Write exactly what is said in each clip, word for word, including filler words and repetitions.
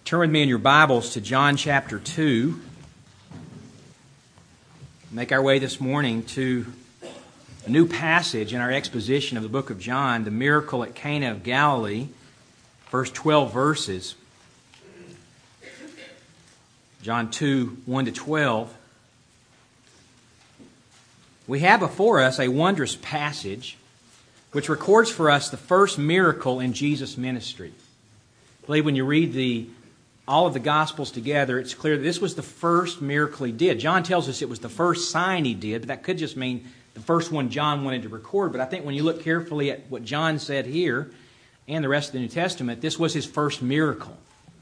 Turn with me in your Bibles to John chapter two. Make our way this morning to a new passage in our exposition of the book of John, the miracle at Cana of Galilee, first twelve verses. John two, one to twelve. We have before us a wondrous passage which records for us the first miracle in Jesus' ministry. I believe when you read the all of the Gospels together, it's clear that this was the first miracle he did. John tells us it was the first sign he did, but that could just mean the first one John wanted to record. But I think when you look carefully at what John said here and the rest of the New Testament, this was his first miracle.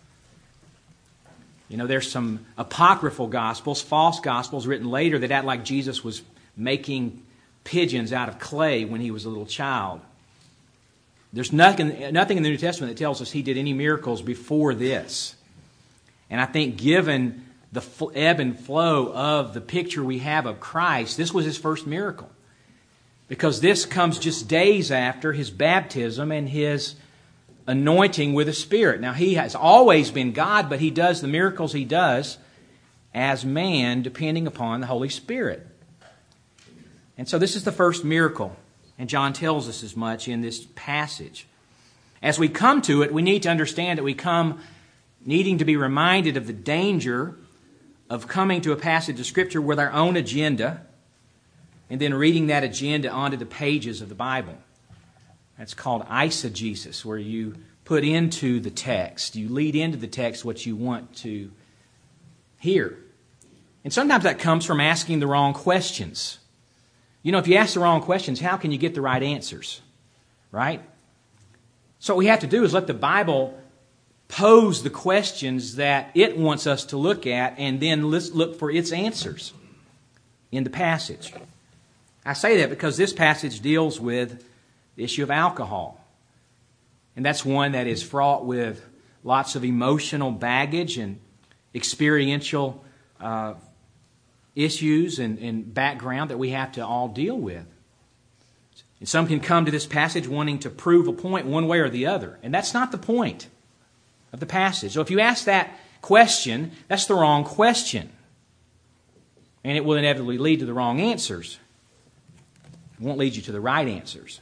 You know, there's some apocryphal Gospels, false Gospels written later that act like Jesus was making pigeons out of clay when he was a little child. There's nothing, nothing in the New Testament that tells us he did any miracles before this. And I think given the ebb and flow of the picture we have of Christ, this was his first miracle. Because this comes just days after his baptism and his anointing with the Spirit. Now, he has always been God, but he does the miracles he does as man, depending upon the Holy Spirit. And so this is the first miracle, and John tells us as much in this passage. As we come to it, we need to understand that we come needing to be reminded of the danger of coming to a passage of Scripture with our own agenda and then reading that agenda onto the pages of the Bible. That's called eisegesis, where you put into the text, you lead into the text what you want to hear. And sometimes that comes from asking the wrong questions. You know, if you ask the wrong questions, how can you get the right answers? Right? So what we have to do is let the Bible pose the questions that it wants us to look at and then let's look for its answers in the passage. I say that because this passage deals with the issue of alcohol. And that's one that is fraught with lots of emotional baggage and experiential uh, issues and, and background that we have to all deal with. And some can come to this passage wanting to prove a point one way or the other. And that's not the point of the passage. So if you ask that question, that's the wrong question. And it will inevitably lead to the wrong answers. It won't lead you to the right answers.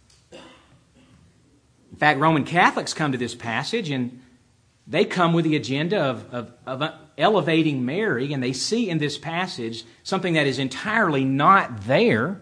In fact, Roman Catholics come to this passage and they come with the agenda of, of, of elevating Mary, and they see in this passage something that is entirely not there.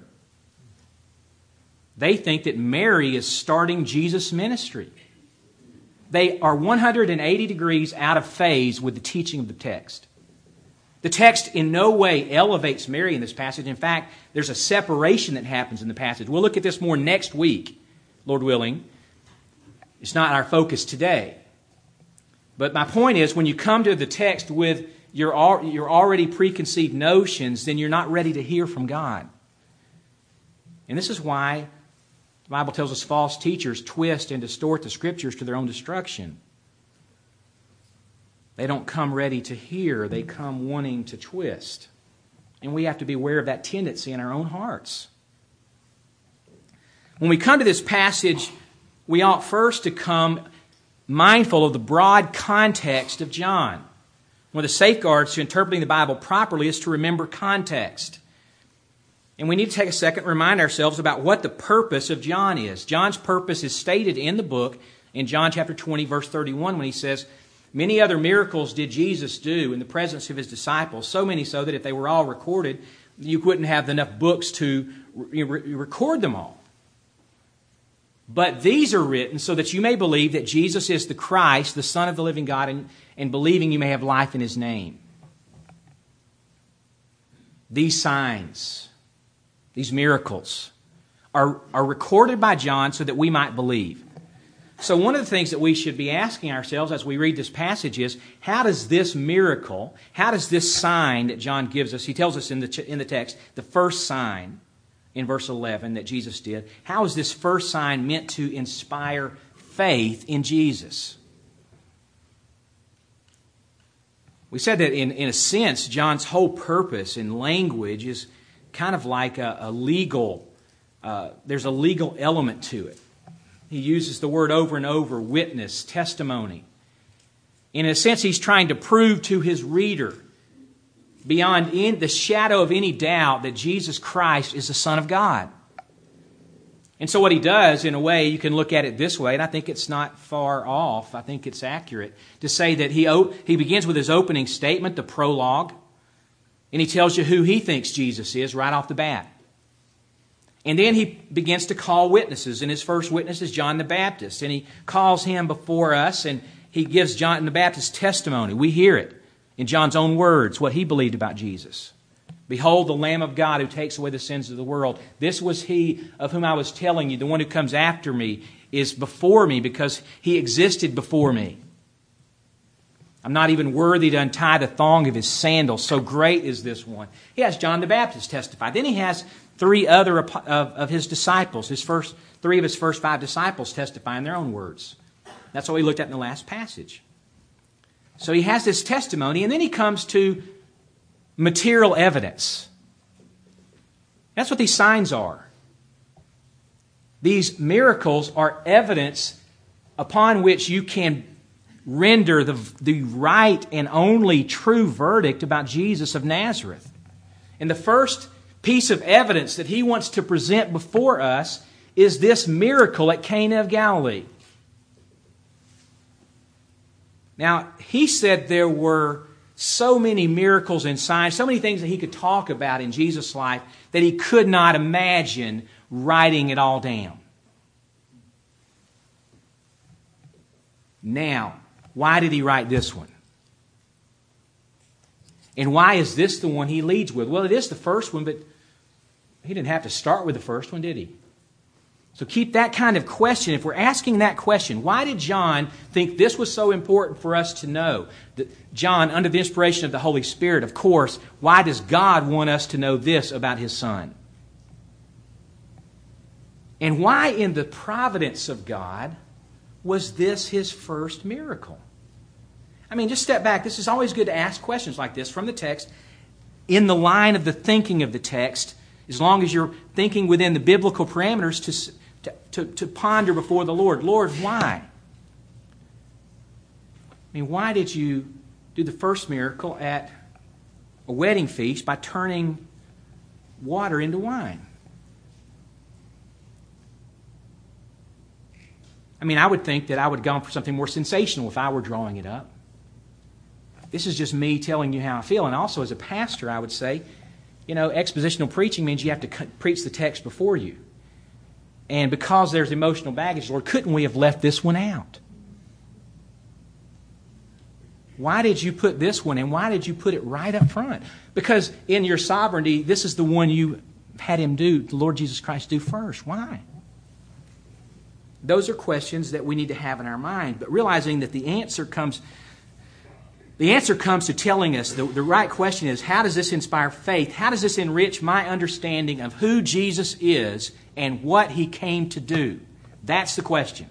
They think that Mary is starting Jesus' ministry. They are one hundred eighty degrees out of phase with the teaching of the text. The text in no way elevates Mary in this passage. In fact, there's a separation that happens in the passage. We'll look at this more next week, Lord willing. It's not our focus today. But my point is, when you come to the text with your, your already preconceived notions, then you're not ready to hear from God. And this is why the Bible tells us false teachers twist and distort the Scriptures to their own destruction. They don't come ready to hear. They come wanting to twist. And we have to be aware of that tendency in our own hearts. When we come to this passage, we ought first to come mindful of the broad context of John. One of the safeguards to interpreting the Bible properly is to remember context. And we need to take a second and remind ourselves about what the purpose of John is. John's purpose is stated in the book in John chapter twenty, verse thirty-one, when he says, "Many other miracles did Jesus do in the presence of his disciples, so many so that if they were all recorded, you wouldn't have enough books to re- re- record them all. But these are written so that you may believe that Jesus is the Christ, the Son of the living God, and, and believing you may have life in his name." These signs, these miracles, are, are recorded by John so that we might believe. So one of the things that we should be asking ourselves as we read this passage is, how does this miracle, how does this sign that John gives us, he tells us in the, in the text, the first sign in verse eleven that Jesus did, how is this first sign meant to inspire faith in Jesus? We said that in, in a sense, John's whole purpose in language is kind of like a, a legal, uh, there's a legal element to it. He uses the word over and over, witness, testimony. In a sense, he's trying to prove to his reader, beyond in the shadow of any doubt, that Jesus Christ is the Son of God. And so what he does, in a way, you can look at it this way, and I think it's not far off. I think it's accurate to say that he he begins with his opening statement, the prologue, and he tells you who he thinks Jesus is right off the bat. And then he begins to call witnesses, and his first witness is John the Baptist, and he calls him before us, and he gives John the Baptist testimony. We hear it in John's own words, what he believed about Jesus. Behold, the Lamb of God who takes away the sins of the world. This was he of whom I was telling you. The one who comes after me is before me because he existed before me. I'm not even worthy to untie the thong of his sandals. So great is this one. He has John the Baptist testify. Then he has three other of, of his disciples, his first three of his first five disciples testify in their own words. That's what we looked at in the last passage. So he has this testimony, and then he comes to material evidence. That's what these signs are. These miracles are evidence upon which you can render the, the right and only true verdict about Jesus of Nazareth. And the first piece of evidence that he wants to present before us is this miracle at Cana of Galilee. Now, he said there were so many miracles and signs, so many things that he could talk about in Jesus' life that he could not imagine writing it all down. Now, why did he write this one? And why is this the one he leads with? Well, it is the first one, but he didn't have to start with the first one, did he? So keep that kind of question. If we're asking that question, why did John think this was so important for us to know? That John, under the inspiration of the Holy Spirit, of course, why does God want us to know this about His Son? And why in the providence of God was this His first miracle? I mean, just step back. This is always good to ask questions like this from the text in the line of the thinking of the text, as long as you're thinking within the biblical parameters to To, to, to ponder before the Lord. Lord, why? I mean, why did you do the first miracle at a wedding feast by turning water into wine? I mean, I would think that I would have gone for something more sensational if I were drawing it up. This is just me telling you how I feel. And also as a pastor, I would say, you know, expositional preaching means you have to preach the text before you. And because there's emotional baggage, Lord, couldn't we have left this one out? Why did you put this one in? Why did you put it right up front? Because in your sovereignty, this is the one you had Him do, the Lord Jesus Christ do first. Why? Those are questions that we need to have in our mind. But realizing that the answer comes, the answer comes to telling us, the, the right question is, how does this inspire faith? How does this enrich my understanding of who Jesus is and what He came to do? That's the question.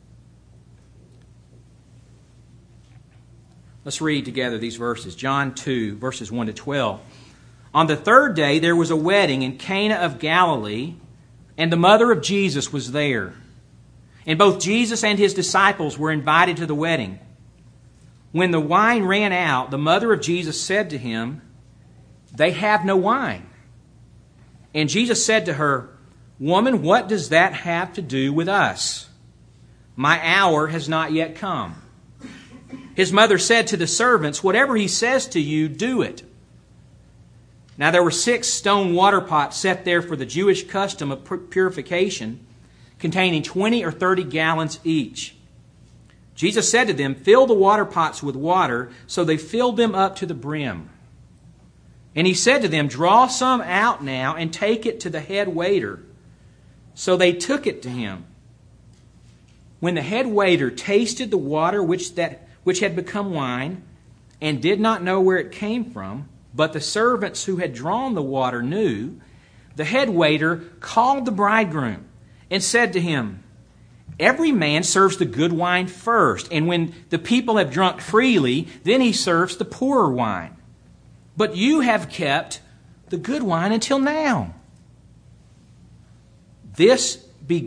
Let's read together these verses. John two, verses one to twelve. On the third day there was a wedding in Cana of Galilee, and the mother of Jesus was there. And both Jesus and His disciples were invited to the wedding. When the wine ran out, the mother of Jesus said to Him, "They have no wine." And Jesus said to her, "Woman, what does that have to do with us? My hour has not yet come." His mother said to the servants, "Whatever He says to you, do it." Now there were six stone water pots set there for the Jewish custom of purification, containing twenty or thirty gallons each. Jesus said to them, "Fill the water pots with water." So they filled them up to the brim. And He said to them, "Draw some out now and take it to the head waiter." So they took it to Him. When the head waiter tasted the water which that which had become wine, and did not know where it came from, but the servants who had drawn the water knew, the head waiter called the bridegroom and said to him, "Every man serves the good wine first, and when the people have drunk freely, then he serves the poorer wine. But you have kept the good wine until now." This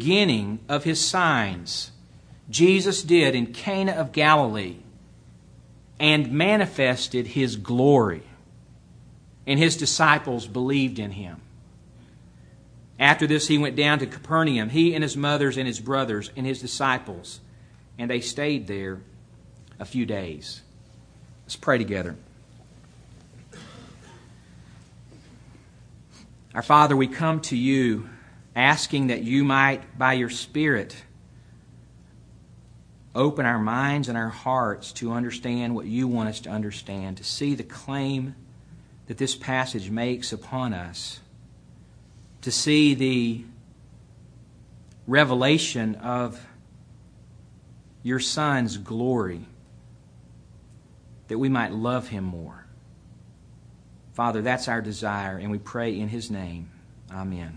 beginning of His signs Jesus did in Cana of Galilee and manifested His glory. And His disciples believed in Him. After this, He went down to Capernaum, He and His mothers and His brothers and His disciples, and they stayed there a few days. Let's pray together. Our Father, we come to You asking that You might, by Your Spirit, open our minds and our hearts to understand what You want us to understand, to see the claim that this passage makes upon us, to see the revelation of Your Son's glory, that we might love Him more. Father, that's our desire, and we pray in His name. Amen.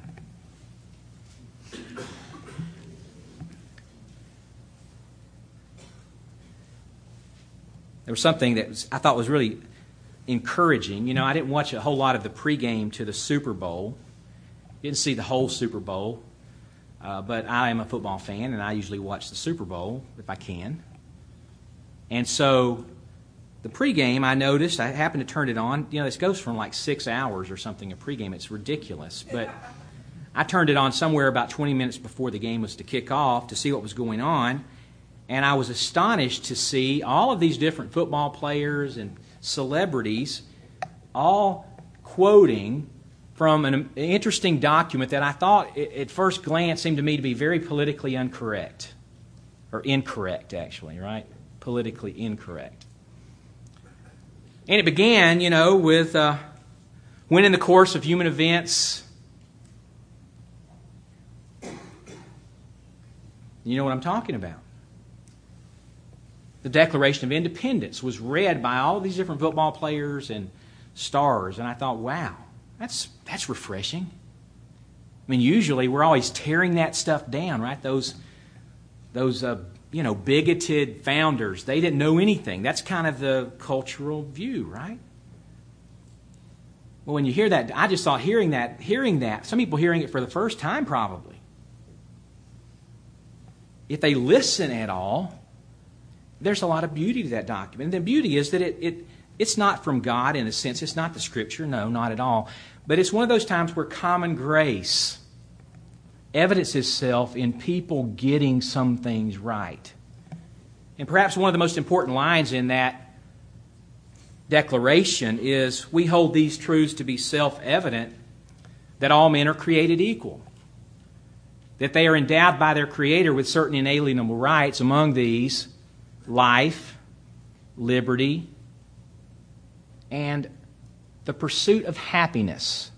There was something that was, I thought was really encouraging. You know, I didn't watch a whole lot of the pregame to the Super Bowl. Didn't see the whole Super Bowl. Uh, but I am a football fan, and I usually watch the Super Bowl if I can. And so the pregame, I noticed, I happened to turn it on. You know, this goes from like six hours or something, a pregame. It's ridiculous. But I turned it on somewhere about twenty minutes before the game was to kick off to see what was going on. And I was astonished to see all of these different football players and celebrities all quoting from an interesting document that I thought at first glance seemed to me to be very politically incorrect. Or incorrect, actually, right? Politically incorrect. And it began, you know, with uh, when in the course of human events, you know what I'm talking about. The Declaration of Independence was read by all of these different football players and stars, and I thought, wow, that's that's refreshing. I mean, usually we're always tearing that stuff down, right? Those those uh, you know bigoted founders, they didn't know anything. That's kind of the cultural view, right? Well, when you hear that, I just thought hearing that, hearing that, some people hearing it for the first time probably. If they listen at all, there's a lot of beauty to that document. And the beauty is that it, it it's not from God in a sense. It's not the Scripture. No, not at all. But it's one of those times where common grace evidences itself in people getting some things right. And perhaps one of the most important lines in that declaration is, we hold these truths to be self-evident, that all men are created equal, that they are endowed by their Creator with certain inalienable rights, among these life, liberty, and the pursuit of happiness.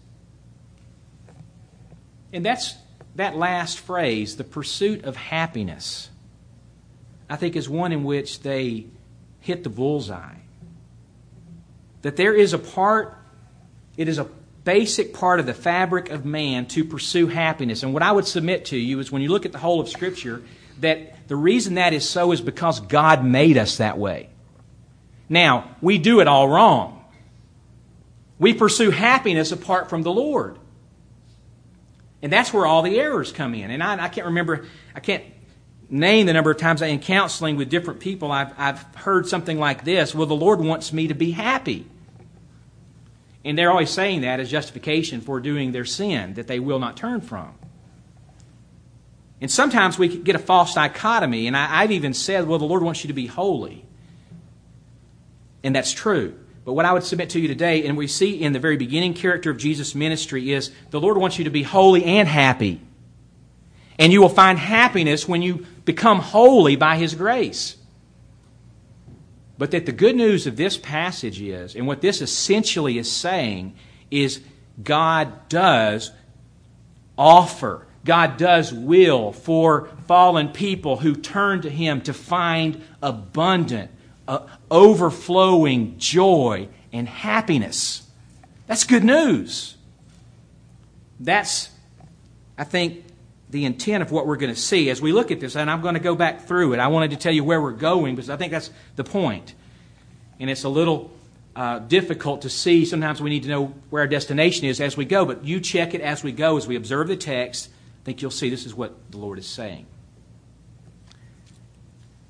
And that's that last phrase, the pursuit of happiness, I think is one in which they hit the bullseye. That there is a part, it is a basic part of the fabric of man to pursue happiness. And what I would submit to you is when you look at the whole of Scripture, that the reason that is so is because God made us that way. Now, we do it all wrong. We pursue happiness apart from the Lord. And that's where all the errors come in. And I, I can't remember, I can't name the number of times I, in counseling with different people, I've, I've heard something like this: well, the Lord wants me to be happy. And they're always saying that as justification for doing their sin that they will not turn from. And sometimes we get a false dichotomy, and I, I've even said, well, the Lord wants you to be holy. And that's true. But what I would submit to you today, and we see in the very beginning character of Jesus' ministry, is the Lord wants you to be holy and happy. And you will find happiness when you become holy by His grace. But that the good news of this passage is, and what this essentially is saying, is God does offer, God does will for fallen people who turn to Him to find abundant, uh, overflowing joy and happiness. That's good news. That's, I think, the intent of what we're going to see as we look at this. And I'm going to go back through it. I wanted to tell you where we're going because I think that's the point. And it's a little uh, difficult to see. Sometimes we need to know where our destination is as we go. But you check it as we go, as we observe the text. I think you'll see this is what the Lord is saying.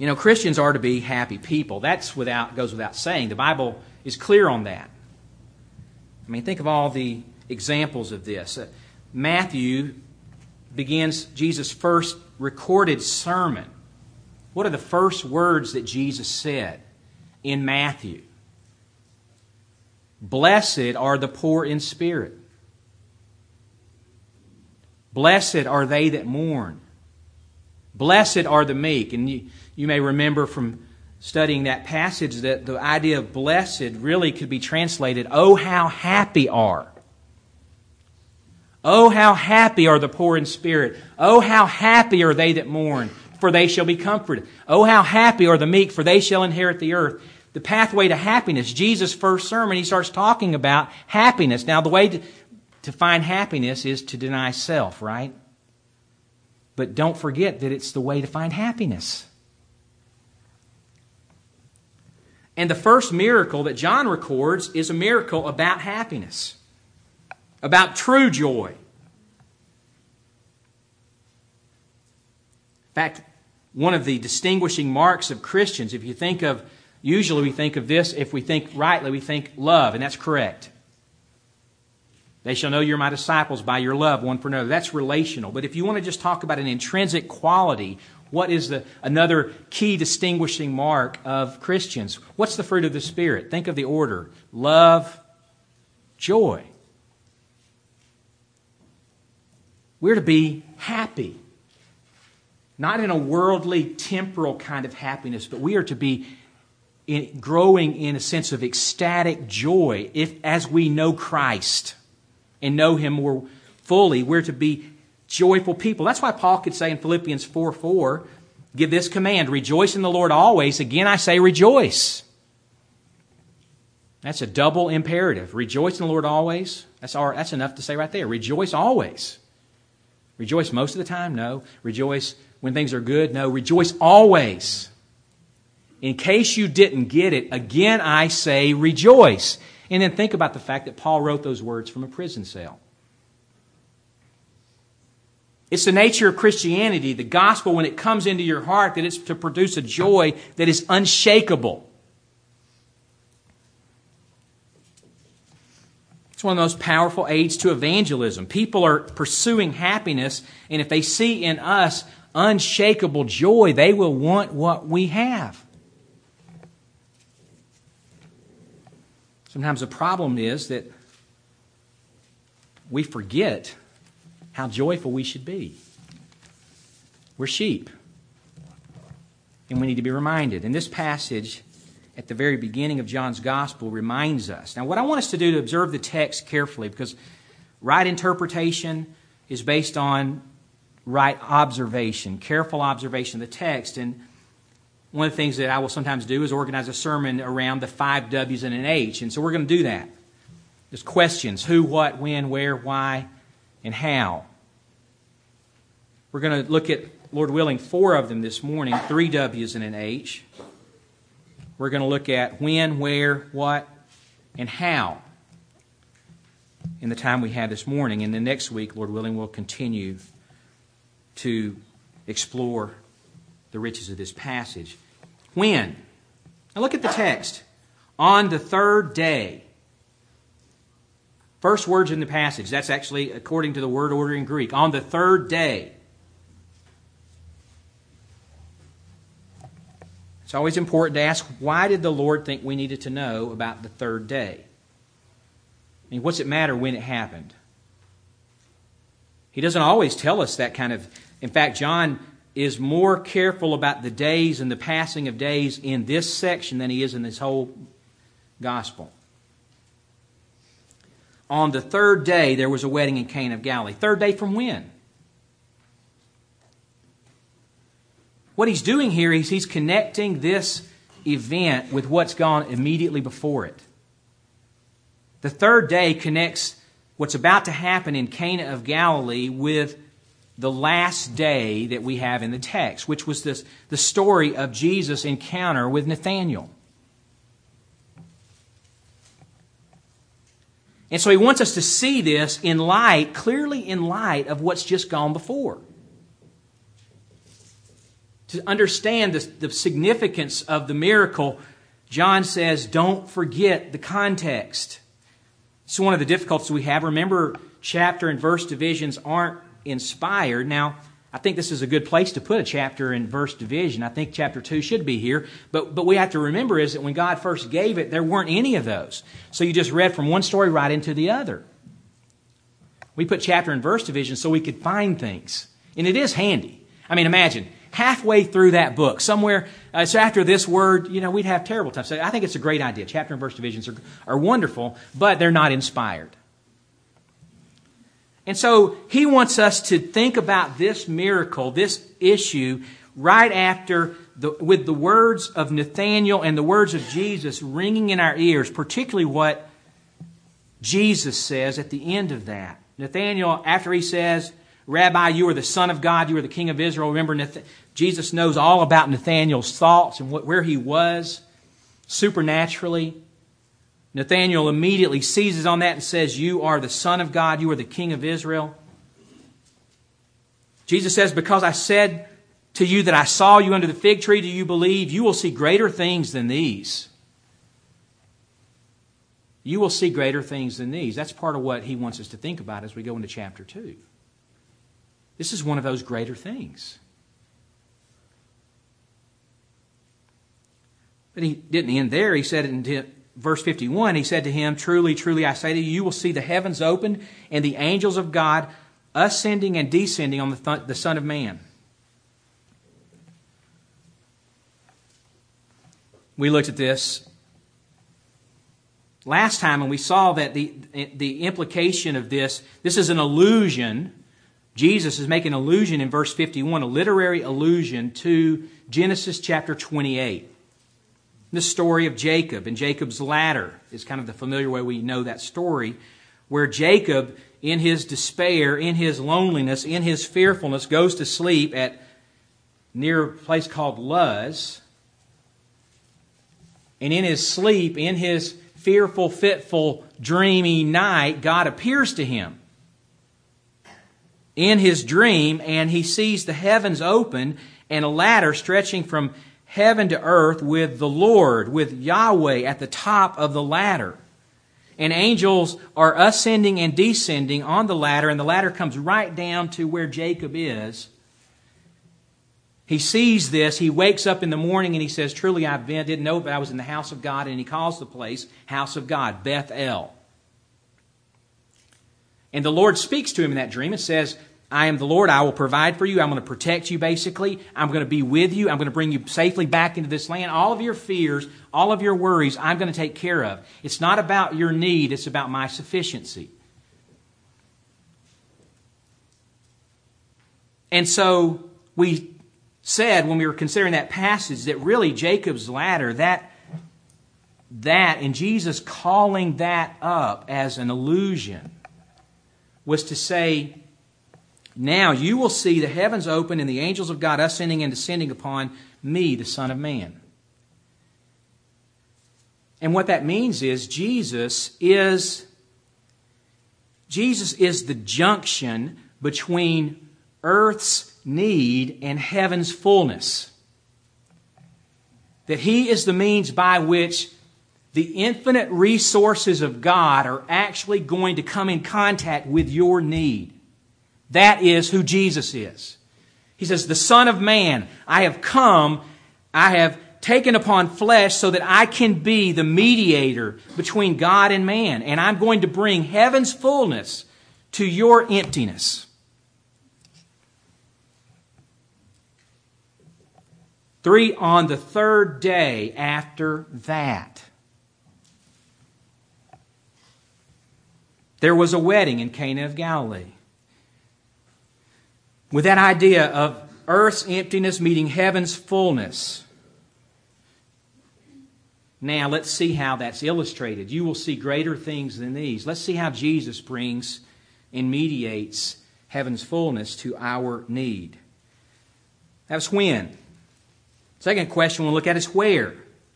You know, Christians are to be happy people. That's without goes without saying. The Bible is clear on that. I mean, think of all the examples of this. Uh, Matthew begins Jesus' first recorded sermon. What are the first words that Jesus said in Matthew? Blessed are the poor in spirit. Blessed are they that mourn. Blessed are the meek. And you, you may remember from studying that passage that the idea of blessed really could be translated, oh, how happy are. Oh, how happy are the poor in spirit. Oh, how happy are they that mourn, for they shall be comforted. Oh, how happy are the meek, for they shall inherit the earth. The pathway to happiness. Jesus' first sermon, he starts talking about happiness. Now, the way to, to find happiness is to deny self, right? But don't forget that it's the way to find happiness. And the first miracle that John records is a miracle about happiness, about true joy. In fact, one of the distinguishing marks of Christians, if you think of, usually we think of this, if we think rightly, we think love, and that's correct. They shall know you're my disciples by your love one for another. That's relational. But if you want to just talk about an intrinsic quality, what is the another key distinguishing mark of Christians? What's the fruit of the Spirit? Think of the order. Love, joy. We're to be happy. Not in a worldly, temporal kind of happiness, but we are to be in, growing in a sense of ecstatic joy if, as we know Christ and know Him more fully. We're to be joyful people. That's why Paul could say in Philippians four four, give this command, rejoice in the Lord always. Again, I say rejoice. That's a double imperative. Rejoice in the Lord always. That's, our, that's enough to say right there. Rejoice always. Rejoice most of the time? No. Rejoice when things are good? No. Rejoice always. In case you didn't get it, again I say rejoice. And then think about the fact that Paul wrote those words from a prison cell. It's the nature of Christianity, the gospel, when it comes into your heart, that it's to produce a joy that is unshakable. It's one of the most powerful aids to evangelism. People are pursuing happiness, and if they see in us unshakable joy, they will want what we have. Sometimes the problem is that we forget how joyful we should be. We're sheep, and we need to be reminded. And this passage at the very beginning of John's Gospel reminds us. Now, what I want us to do to observe the text carefully, because right interpretation is based on right observation, careful observation of the text. And one of the things that I will sometimes do is organize a sermon around the five W's and an H. And so we're going to do that. There's questions: who, what, when, where, why, and how. We're going to look at, Lord willing, four of them this morning, three W's and an H. We're going to look at when, where, what, and how in the time we have this morning. And then next week, Lord willing, we'll continue to explore the riches of this passage. When? Now look at the text. On the third day. First words in the passage. That's actually according to the word order in Greek. On the third day. It's always important to ask, why did the Lord think we needed to know about the third day? I mean, what's it matter when it happened? He doesn't always tell us that kind of... In fact, John is more careful about the days and the passing of days in this section than he is in this whole gospel. On the third day, there was a wedding in Cana of Galilee. Third day from when? What he's doing here is he's connecting this event with what's gone immediately before it. The third day connects what's about to happen in Cana of Galilee with the last day that we have in the text, which was this, the story of Jesus' encounter with Nathanael. And so he wants us to see this in light, clearly in light of what's just gone before. To understand the, the significance of the miracle, John says, don't forget the context. It's one of the difficulties we have. Remember, chapter and verse divisions aren't inspired. Now, I think this is a good place to put a chapter and verse division. I think chapter two should be here. But, but we have to remember is that when God first gave it, there weren't any of those. So you just read from one story right into the other. We put chapter and verse division so we could find things. And it is handy. I mean, imagine, halfway through that book, somewhere, uh, so after this word, you know, we'd have terrible times. So I think it's a great idea. Chapter and verse divisions are, are wonderful, but they're not inspired. And so he wants us to think about this miracle, this issue, right after, the, with the words of Nathanael and the words of Jesus ringing in our ears, particularly what Jesus says at the end of that. Nathanael, after he says, Rabbi, you are the Son of God, you are the King of Israel. Remember, Nath- Jesus knows all about Nathanael's thoughts and what, where he was supernaturally. Nathanael immediately seizes on that and says, you are the Son of God, you are the King of Israel. Jesus says, because I said to you that I saw you under the fig tree, do you believe? You will see greater things than these. You will see greater things than these. That's part of what he wants us to think about as we go into chapter two. This is one of those greater things. But he didn't end there. He said in verse fifty-one, he said to him, truly, truly, I say to you, you will see the heavens opened and the angels of God ascending and descending on the, th- the Son of Man. We looked at this last time and we saw that the, the implication of this, this is an allusion. Jesus is making an allusion in verse fifty-one, a literary allusion to Genesis chapter twenty-eight. The story of Jacob and Jacob's ladder is kind of the familiar way we know that story, where Jacob, in his despair, in his loneliness, in his fearfulness, goes to sleep at near a place called Luz. And in his sleep, in his fearful, fitful, dreamy night, God appears to him in his dream, and he sees the heavens open and a ladder stretching from heaven to earth with the Lord, with Yahweh at the top of the ladder. And angels are ascending and descending on the ladder, and the ladder comes right down to where Jacob is. He sees this, he wakes up in the morning and he says, truly I've been, didn't know, but I was in the house of God, and he calls the place house of God, Beth El. And the Lord speaks to him in that dream and says, I am the Lord, I will provide for you, I'm going to protect you basically, I'm going to be with you, I'm going to bring you safely back into this land. All of your fears, all of your worries, I'm going to take care of. It's not about your need, it's about my sufficiency. And so we said when we were considering that passage that really Jacob's ladder, that, that and Jesus calling that up as an illusion was to say, now you will see the heavens open and the angels of God ascending and descending upon me, the Son of Man. And what that means is Jesus is, Jesus is the junction between earth's need and heaven's fullness. That He is the means by which the infinite resources of God are actually going to come in contact with your need. That is who Jesus is. He says, the Son of Man, I have come, I have taken upon flesh so that I can be the mediator between God and man. And I'm going to bring heaven's fullness to your emptiness. Three, on the third day after that, there was a wedding in Cana of Galilee. With that idea of earth's emptiness meeting heaven's fullness. Now, let's see how that's illustrated. You will see greater things than these. Let's see how Jesus brings and mediates heaven's fullness to our need. That's when. Second question we'll look at is where.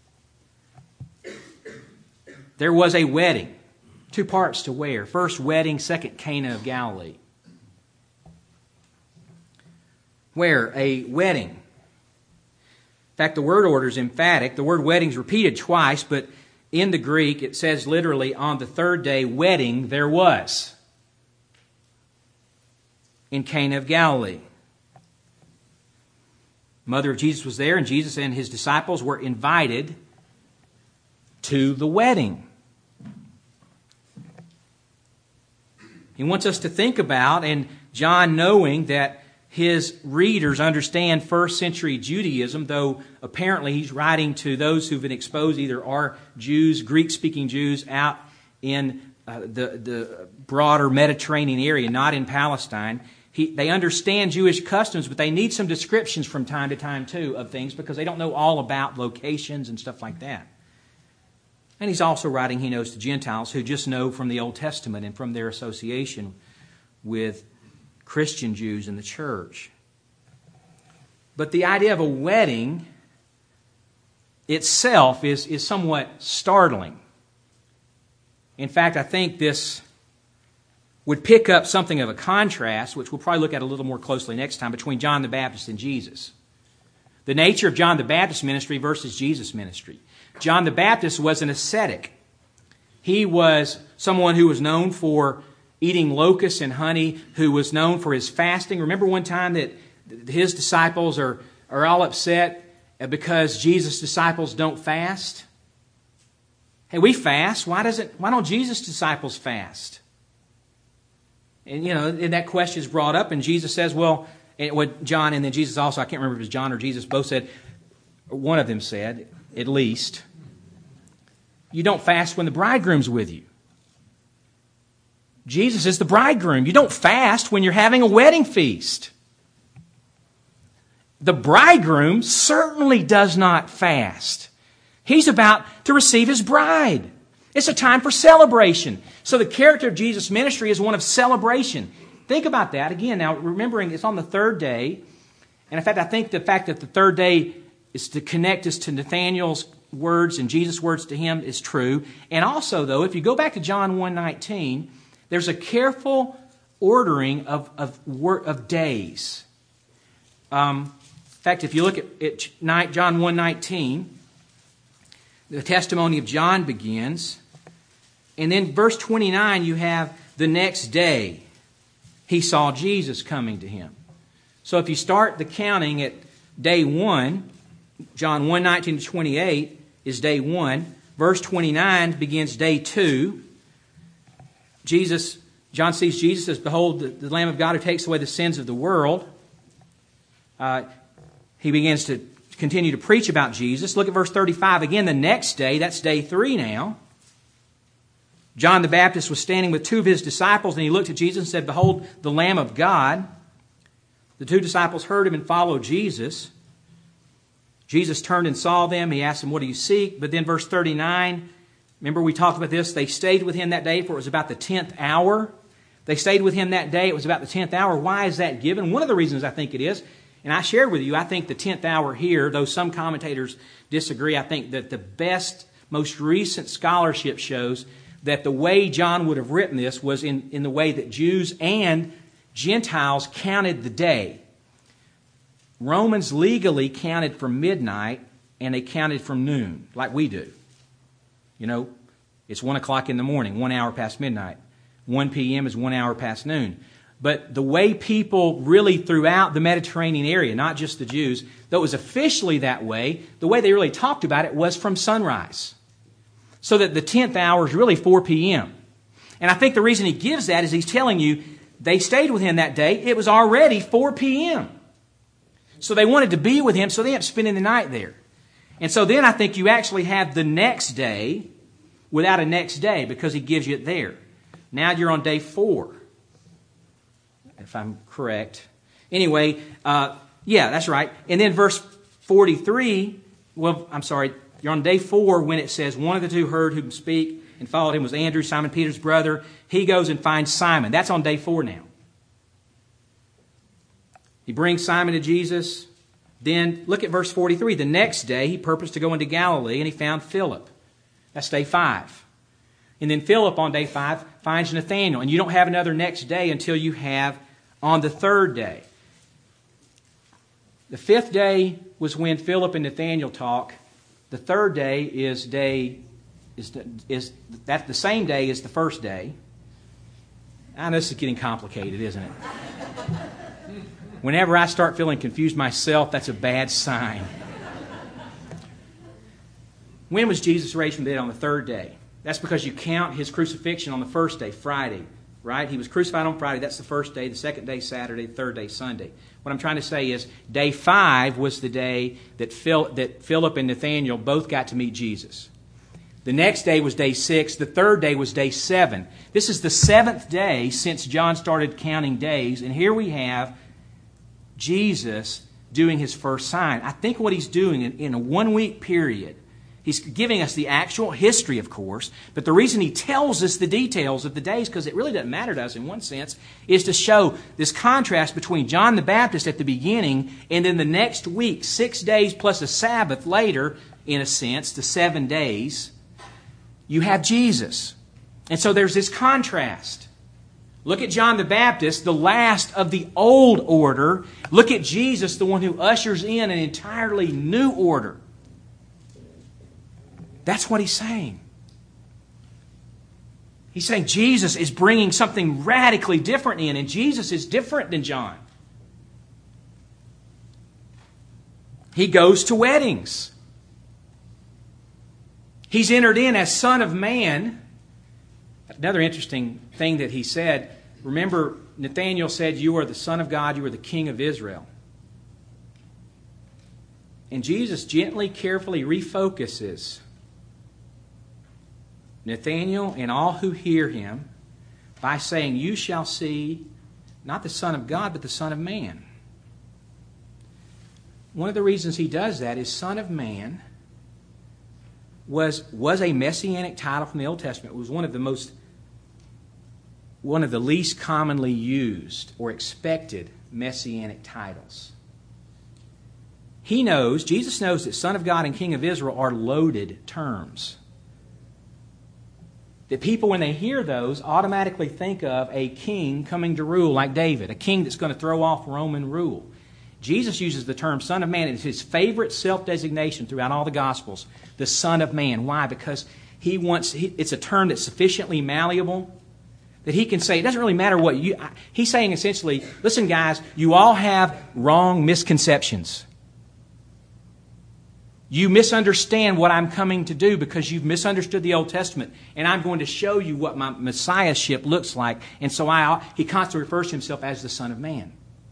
There was a wedding. Two parts to where. First, wedding. Second, Cana of Galilee. Where? A wedding. In fact, the word order is emphatic. The word wedding is repeated twice, but in the Greek it says literally, on the third day, wedding there was in Cana of Galilee. Mother of Jesus was there, and Jesus and his disciples were invited to the wedding. He wants us to think about, and John, knowing that his readers understand first century Judaism, though apparently he's writing to those who've been exposed, either are Jews, Greek-speaking Jews, out in uh, the, the broader Mediterranean area, not in Palestine. He, they understand Jewish customs, but they need some descriptions from time to time, too, of things, because they don't know all about locations and stuff like that. And he's also writing, he knows, to Gentiles who just know from the Old Testament and from their association with Christian Jews in the church. But the idea of a wedding itself is, is somewhat startling. In fact, I think this would pick up something of a contrast, which we'll probably look at a little more closely next time, between John the Baptist and Jesus. The nature of John the Baptist's ministry versus Jesus' ministry. John the Baptist was an ascetic. He was someone who was known for eating locusts and honey, who was known for his fasting. Remember one time that his disciples are, are all upset because Jesus' disciples don't fast? Hey, we fast. Why doesn't? Why don't Jesus' disciples fast? And, you know, and that question is brought up, and Jesus says, well, and what John and then Jesus also, I can't remember if it was John or Jesus, both said, one of them said, at least, you don't fast when the bridegroom's with you. Jesus is the bridegroom. You don't fast when you're having a wedding feast. The bridegroom certainly does not fast. He's about to receive his bride. It's a time for celebration. So the character of Jesus' ministry is one of celebration. Think about that. Again, now remembering it's on the third day. And in fact, I think the fact that the third day is to connect us to Nathanael's words and Jesus' words to him is true. And also, though, if you go back to John one nineteen, there's a careful ordering of, of, of days. Um, in fact, if you look at, at John one nineteen, the testimony of John begins. And then verse twenty-nine, you have the next day he saw Jesus coming to him. So if you start the counting at day one, John one nineteen to twenty-eight is day one. Verse twenty-nine begins day two. Jesus, John sees Jesus as, behold, the, the Lamb of God who takes away the sins of the world. Uh, he begins to continue to preach about Jesus. Look at verse thirty-five. Again, the next day, that's day three now. John the Baptist was standing with two of his disciples, and he looked at Jesus and said, behold, the Lamb of God. The two disciples heard him and followed Jesus. Jesus turned and saw them. He asked them, what do you seek? But then verse thirty-nine, remember we talked about this. They stayed with him that day, for it was about the tenth hour. They stayed with him that day. It was about the tenth hour. Why is that given? One of the reasons I think it is, and I shared with you, I think the tenth hour here, though some commentators disagree, I think that the best, most recent scholarship shows that the way John would have written this was in, in the way that Jews and Gentiles counted the day. Romans legally counted from midnight, and they counted from noon, like we do. You know, it's one o'clock in the morning, one hour past midnight. one p.m. is one hour past noon. But the way people really throughout the Mediterranean area, not just the Jews, though it was officially that way, the way they really talked about it was from sunrise. So that the tenth hour is really four p.m. And I think the reason he gives that is he's telling you they stayed with him that day. It was already four p.m. So they wanted to be with him, so they ended up spending the night there. And so then I think you actually have the next day without a next day because he gives you it there. Now you're on day four, if I'm correct. Anyway, uh, yeah, that's right. And then verse forty-three, well, I'm sorry, you're on day four when it says, one of the two heard him speak and followed him was Andrew, Simon Peter's brother. He goes and finds Simon. That's on day four now. He brings Simon to Jesus. Then look at verse forty-three. The next day he purposed to go into Galilee and he found Philip. That's day five. And then Philip on day five finds Nathanael. And you don't have another next day until you have on the third day. The fifth day was when Philip and Nathanael talk. The third day is day is is that the same day as the first day. I know this is getting complicated, isn't it? Whenever I start feeling confused myself, that's a bad sign. When was Jesus raised from the dead? On the third day. That's because you count his crucifixion on the first day, Friday, right? He was crucified on Friday. That's the first day. The second day, Saturday. The third day, Sunday. What I'm trying to say is day five was the day that, Phil, that Philip and Nathanael both got to meet Jesus. The next day was day six. The third day was day seven. This is the seventh day since John started counting days. And here we have Jesus doing his first sign. I think what he's doing in, in a one-week period, he's giving us the actual history, of course, but the reason he tells us the details of the days, because it really doesn't matter to us in one sense, is to show this contrast between John the Baptist at the beginning and then the next week, six days plus a Sabbath later, in a sense, the seven days, you have Jesus. And so there's this contrast. Look at John the Baptist, the last of the old order. Look at Jesus, the one who ushers in an entirely new order. That's what he's saying. He's saying Jesus is bringing something radically different in, and Jesus is different than John. He goes to weddings. He's entered in as Son of Man. Another interesting thing that he said, remember, Nathanael said, "You are the Son of God, you are the King of Israel." And Jesus gently, carefully refocuses Nathanael and all who hear him by saying, "You shall see not the Son of God, but the Son of Man." One of the reasons he does that is Son of Man was, was a messianic title from the Old Testament. It was one of the most, one of the least commonly used or expected messianic titles. He knows, Jesus knows that Son of God and King of Israel are loaded terms. That people, when they hear those, automatically think of a king coming to rule like David, a king that's going to throw off Roman rule. Jesus uses the term Son of Man. It's his favorite self-designation throughout all the Gospels, the Son of Man. Why? Because he wants, he, it's a term that's sufficiently malleable that he can say, it doesn't really matter what you... He's saying essentially, listen guys, you all have wrong misconceptions. You misunderstand what I'm coming to do because you've misunderstood the Old Testament, and I'm going to show you what my messiahship looks like. And so I, he constantly refers to himself as the Son of Man.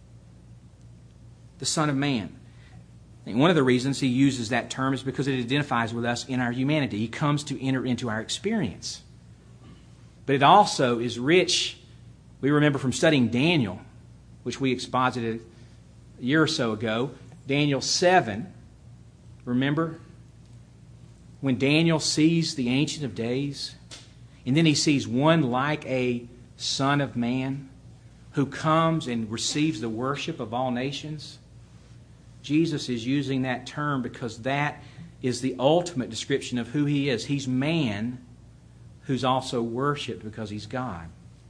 The Son of Man. And one of the reasons he uses that term is because it identifies with us in our humanity. He comes to enter into our experience. But it also is rich. We remember from studying Daniel, which we exposited a year or so ago, Daniel seven. Remember? When Daniel sees the Ancient of Days, and then he sees one like a Son of Man who comes and receives the worship of all nations. Jesus is using that term because that is the ultimate description of who he is. He's man who's also worshipped because he's God.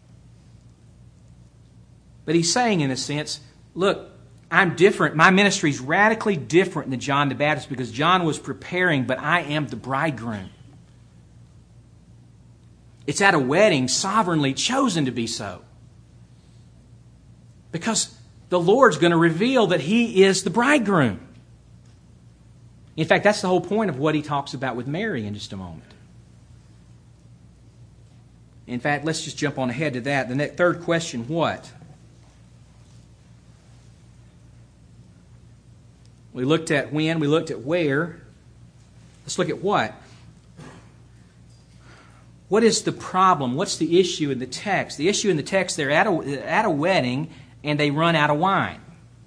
But he's saying, in a sense, look, I'm different. My ministry is radically different than John the Baptist because John was preparing, but I am the bridegroom. It's at a wedding sovereignly chosen to be so. Because the Lord's going to reveal that He is the bridegroom. In fact, that's the whole point of what He talks about with Mary in just a moment. In fact, let's just jump on ahead to that. The next, third question, what? We looked at when, we looked at where. Let's look at what. What is the problem? What's the issue in the text? The issue in the text, they're at a, at a wedding and they run out of wine.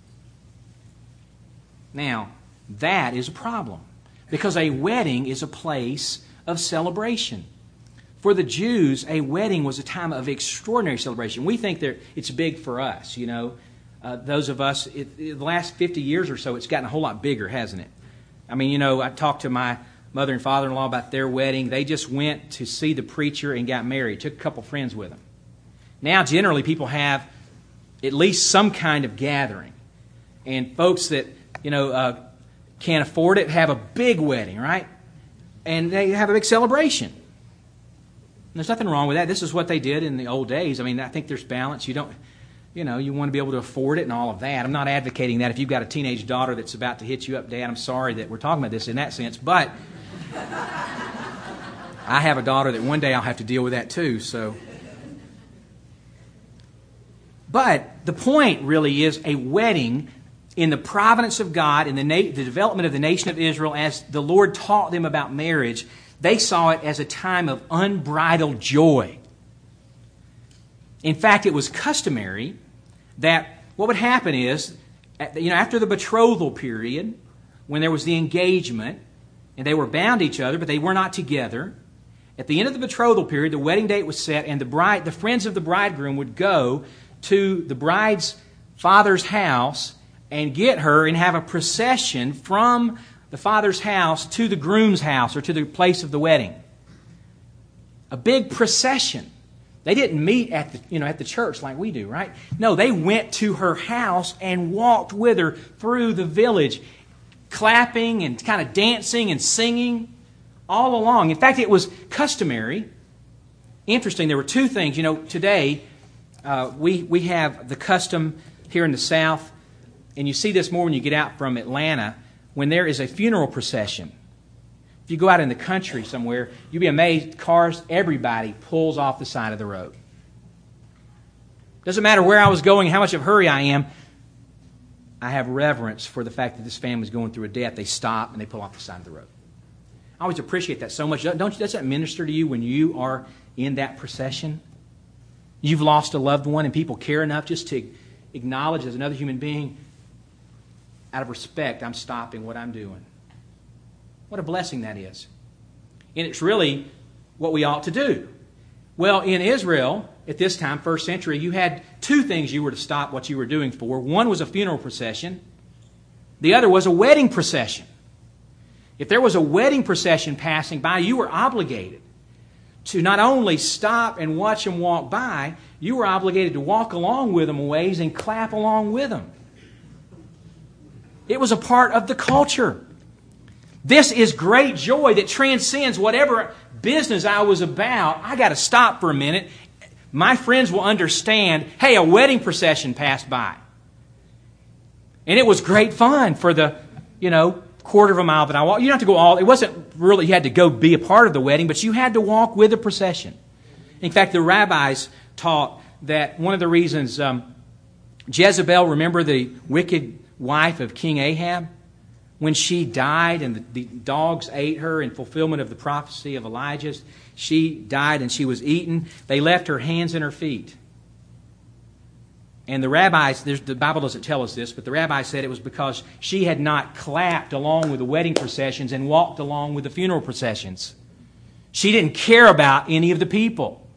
Now, that is a problem because a wedding is a place of celebration. For the Jews, a wedding was a time of extraordinary celebration. We think that it's big for us, you know. Uh, those of us, it, it, the last fifty years or so, it's gotten a whole lot bigger, hasn't it? I mean, you know, I talked to my mother and father-in-law about their wedding. They just went to see the preacher and got married. Took a couple friends with them. Now, generally, people have at least some kind of gathering. And folks that you know, uh, can't afford it, have a big wedding, right? And they have a big celebration. And there's nothing wrong with that. This is what they did in the old days. I mean, I think there's balance. You don't, you know, you want to be able to afford it and all of that. I'm not advocating that. If you've got a teenage daughter that's about to hit you up, Dad, I'm sorry that we're talking about this in that sense. But I have a daughter that one day I'll have to deal with that too, so... But the point really is a wedding in the providence of God, in the, na- the development of the nation of Israel, as the Lord taught them about marriage, they saw it as a time of unbridled joy. In fact, it was customary that what would happen is, you know, after the betrothal period, when there was the engagement, and they were bound to each other, but they were not together, at the end of the betrothal period, the wedding date was set, and the bride, the friends of the bridegroom would go to the bride's father's house and get her and have a procession from the father's house to the groom's house or to the place of the wedding. A big procession. They didn't meet at the, you know, at the church like we do, right? No, they went to her house and walked with her through the village, clapping and kind of dancing and singing all along. In fact, it was customary. Interesting, there were two things. You know, today... Uh, we, we have the custom here in the South, and you see this more when you get out from Atlanta, when there is a funeral procession. If you go out in the country somewhere, you'll be amazed, cars, everybody pulls off the side of the road. Doesn't matter where I was going, how much of a hurry I am, I have reverence for the fact that this family is going through a death. They stop and they pull off the side of the road. I always appreciate that so much. Don't you, does that minister to you when you are in that procession? You've lost a loved one and people care enough just to acknowledge as another human being, out of respect, I'm stopping what I'm doing. What a blessing that is. And it's really what we ought to do. Well, in Israel, at this time, first century, you had two things you were to stop what you were doing for. One was a funeral procession. The other was a wedding procession. If there was a wedding procession passing by, you were obligated to not only stop and watch them walk by, you were obligated to walk along with them a ways and clap along with them. It was a part of the culture. This is great joy that transcends whatever business I was about. I got to stop for a minute. My friends will understand, hey, a wedding procession passed by. And it was great fun for the, you know, quarter of a mile that I walked. You don't have to go all, it wasn't really, you had to go be a part of the wedding, but you had to walk with the procession. In fact, the rabbis taught that one of the reasons um, Jezebel, remember the wicked wife of King Ahab? When she died and the, the dogs ate her in fulfillment of the prophecy of Elijah, she died and she was eaten. They left her hands and her feet. And the rabbis, the Bible doesn't tell us this, but the rabbis said it was because she had not clapped along with the wedding processions and walked along with the funeral processions. She didn't care about any of the people.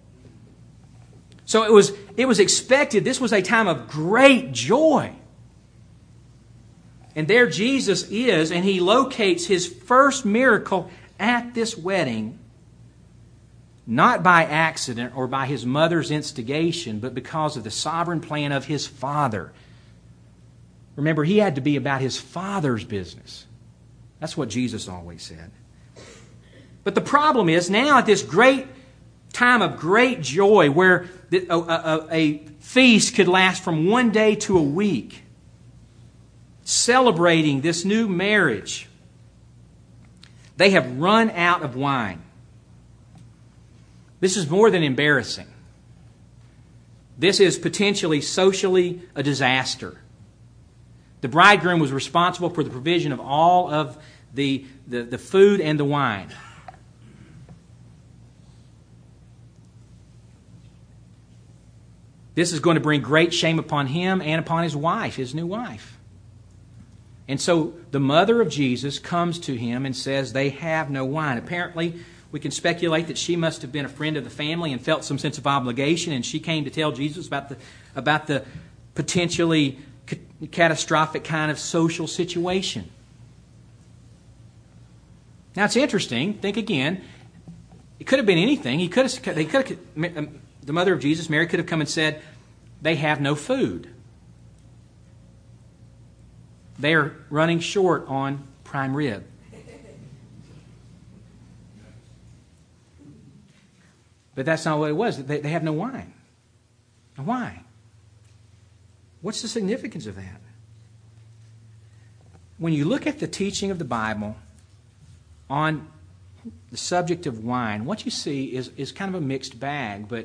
So it was, it was expected, this was a time of great joy. And there Jesus is, and He locates His first miracle at this wedding, not by accident or by His mother's instigation, but because of the sovereign plan of His Father. Remember, He had to be about His Father's business. That's what Jesus always said. But the problem is, now at this great time of great joy, where a, a, a feast could last from one day to a week, celebrating this new marriage, they have run out of wine. This is more than embarrassing. This is potentially socially a disaster. The bridegroom was responsible for the provision of all of the, the, the food and the wine. This is going to bring great shame upon him and upon his wife, his new wife. And so the mother of Jesus comes to him and says they have no wine. Apparently, we can speculate that she must have been a friend of the family and felt some sense of obligation, and she came to tell Jesus about the, about the potentially ca- catastrophic kind of social situation. Now, it's interesting. Think again. It could have been anything. He could have, they could have, the mother of Jesus, Mary, could have come and said, they have no food. they're running short on prime rib. But that's not what it was. They, they have no wine. Why? What's the significance of that? When you look at the teaching of the Bible on the subject of wine, what you see is, is kind of a mixed bag, but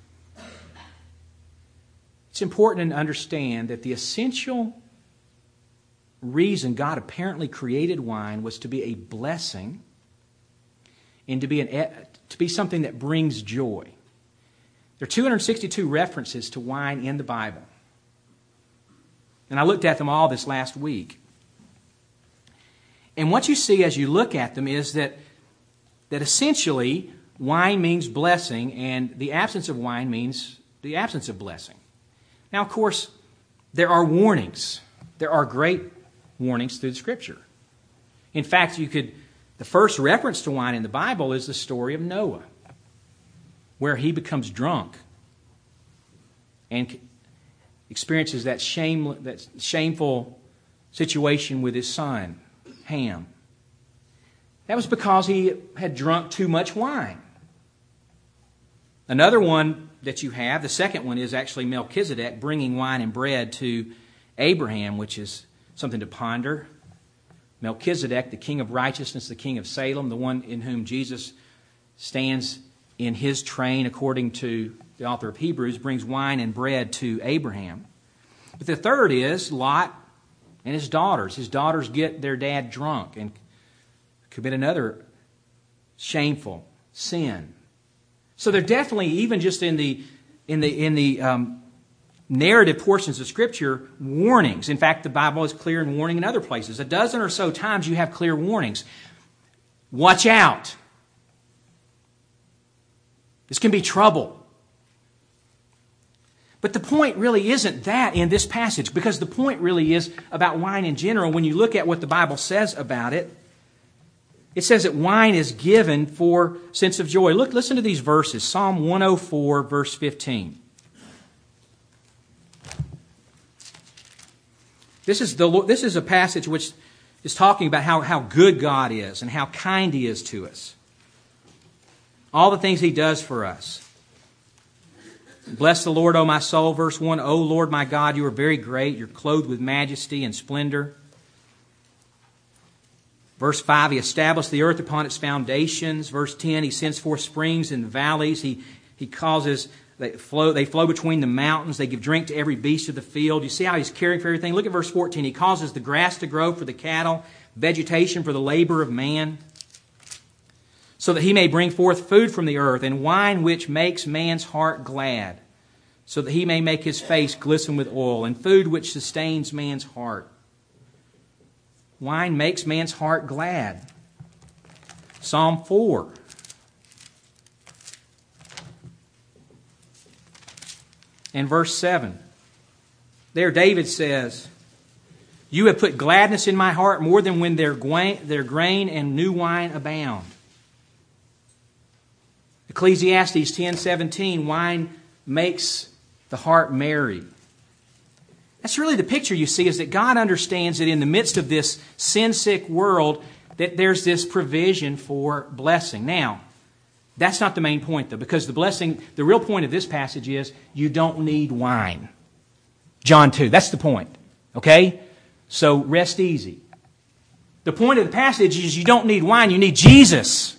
it's important to understand that the essential reason God apparently created wine was to be a blessing and to be, an, to be something that brings joy. There are two hundred sixty-two references to wine in the Bible. And I looked at them all this last week. And what you see as you look at them is that, that essentially wine means blessing, and the absence of wine means the absence of blessing. Now, of course, there are warnings. There are great warnings through the Scripture. In fact, you could the first reference to wine in the Bible is the story of Noah, where he becomes drunk and experiences that shame, that shameful situation with his son, Ham. That was because he had drunk too much wine. Another one that you have, the second one, is actually Melchizedek bringing wine and bread to Abraham, which is something to ponder. Melchizedek, the king of righteousness, the king of Salem, the one in whom Jesus stands in his train, according to the author of Hebrews, brings wine and bread to Abraham. But the third is Lot and his daughters. His daughters get their dad drunk and commit another shameful sin. So they're definitely, even just in the in the in the um, narrative portions of Scripture, warnings. In fact, the Bible is clear in warning in other places. A dozen or so times you have clear warnings. Watch out. This can be trouble. But the point really isn't that in this passage, because the point really is about wine in general. When you look at what the Bible says about it, it says that wine is given for sense of joy. Look, listen to these verses. Psalm one oh four, verse fifteen. This is the this is a passage which is talking about how, how good God is and how kind He is to us. All the things He does for us. Bless the Lord, O my soul. Verse one, O Lord my God, you are very great. You're clothed with majesty and splendor. Verse five, He established the earth upon its foundations. Verse ten, He sends forth springs in the valleys. He, he causes, they flow, they flow between the mountains. They give drink to every beast of the field. You see how He's caring for everything? Look at verse fourteen. He causes the grass to grow for the cattle, vegetation for the labor of man, so that He may bring forth food from the earth, and wine which makes man's heart glad, so that He may make his face glisten with oil, and food which sustains man's heart. Wine makes man's heart glad. Psalm four. And verse seven. There David says, you have put gladness in my heart more than when their grain and new wine abound. Ecclesiastes ten seventeen, wine makes the heart merry. That's really the picture you see, is that God understands that in the midst of this sin-sick world, that there's this provision for blessing. Now, that's not the main point, though, because the blessing, the real point of this passage is you don't need wine. John two, that's the point. Okay? So rest easy. The point of the passage is you don't need wine, you need Jesus.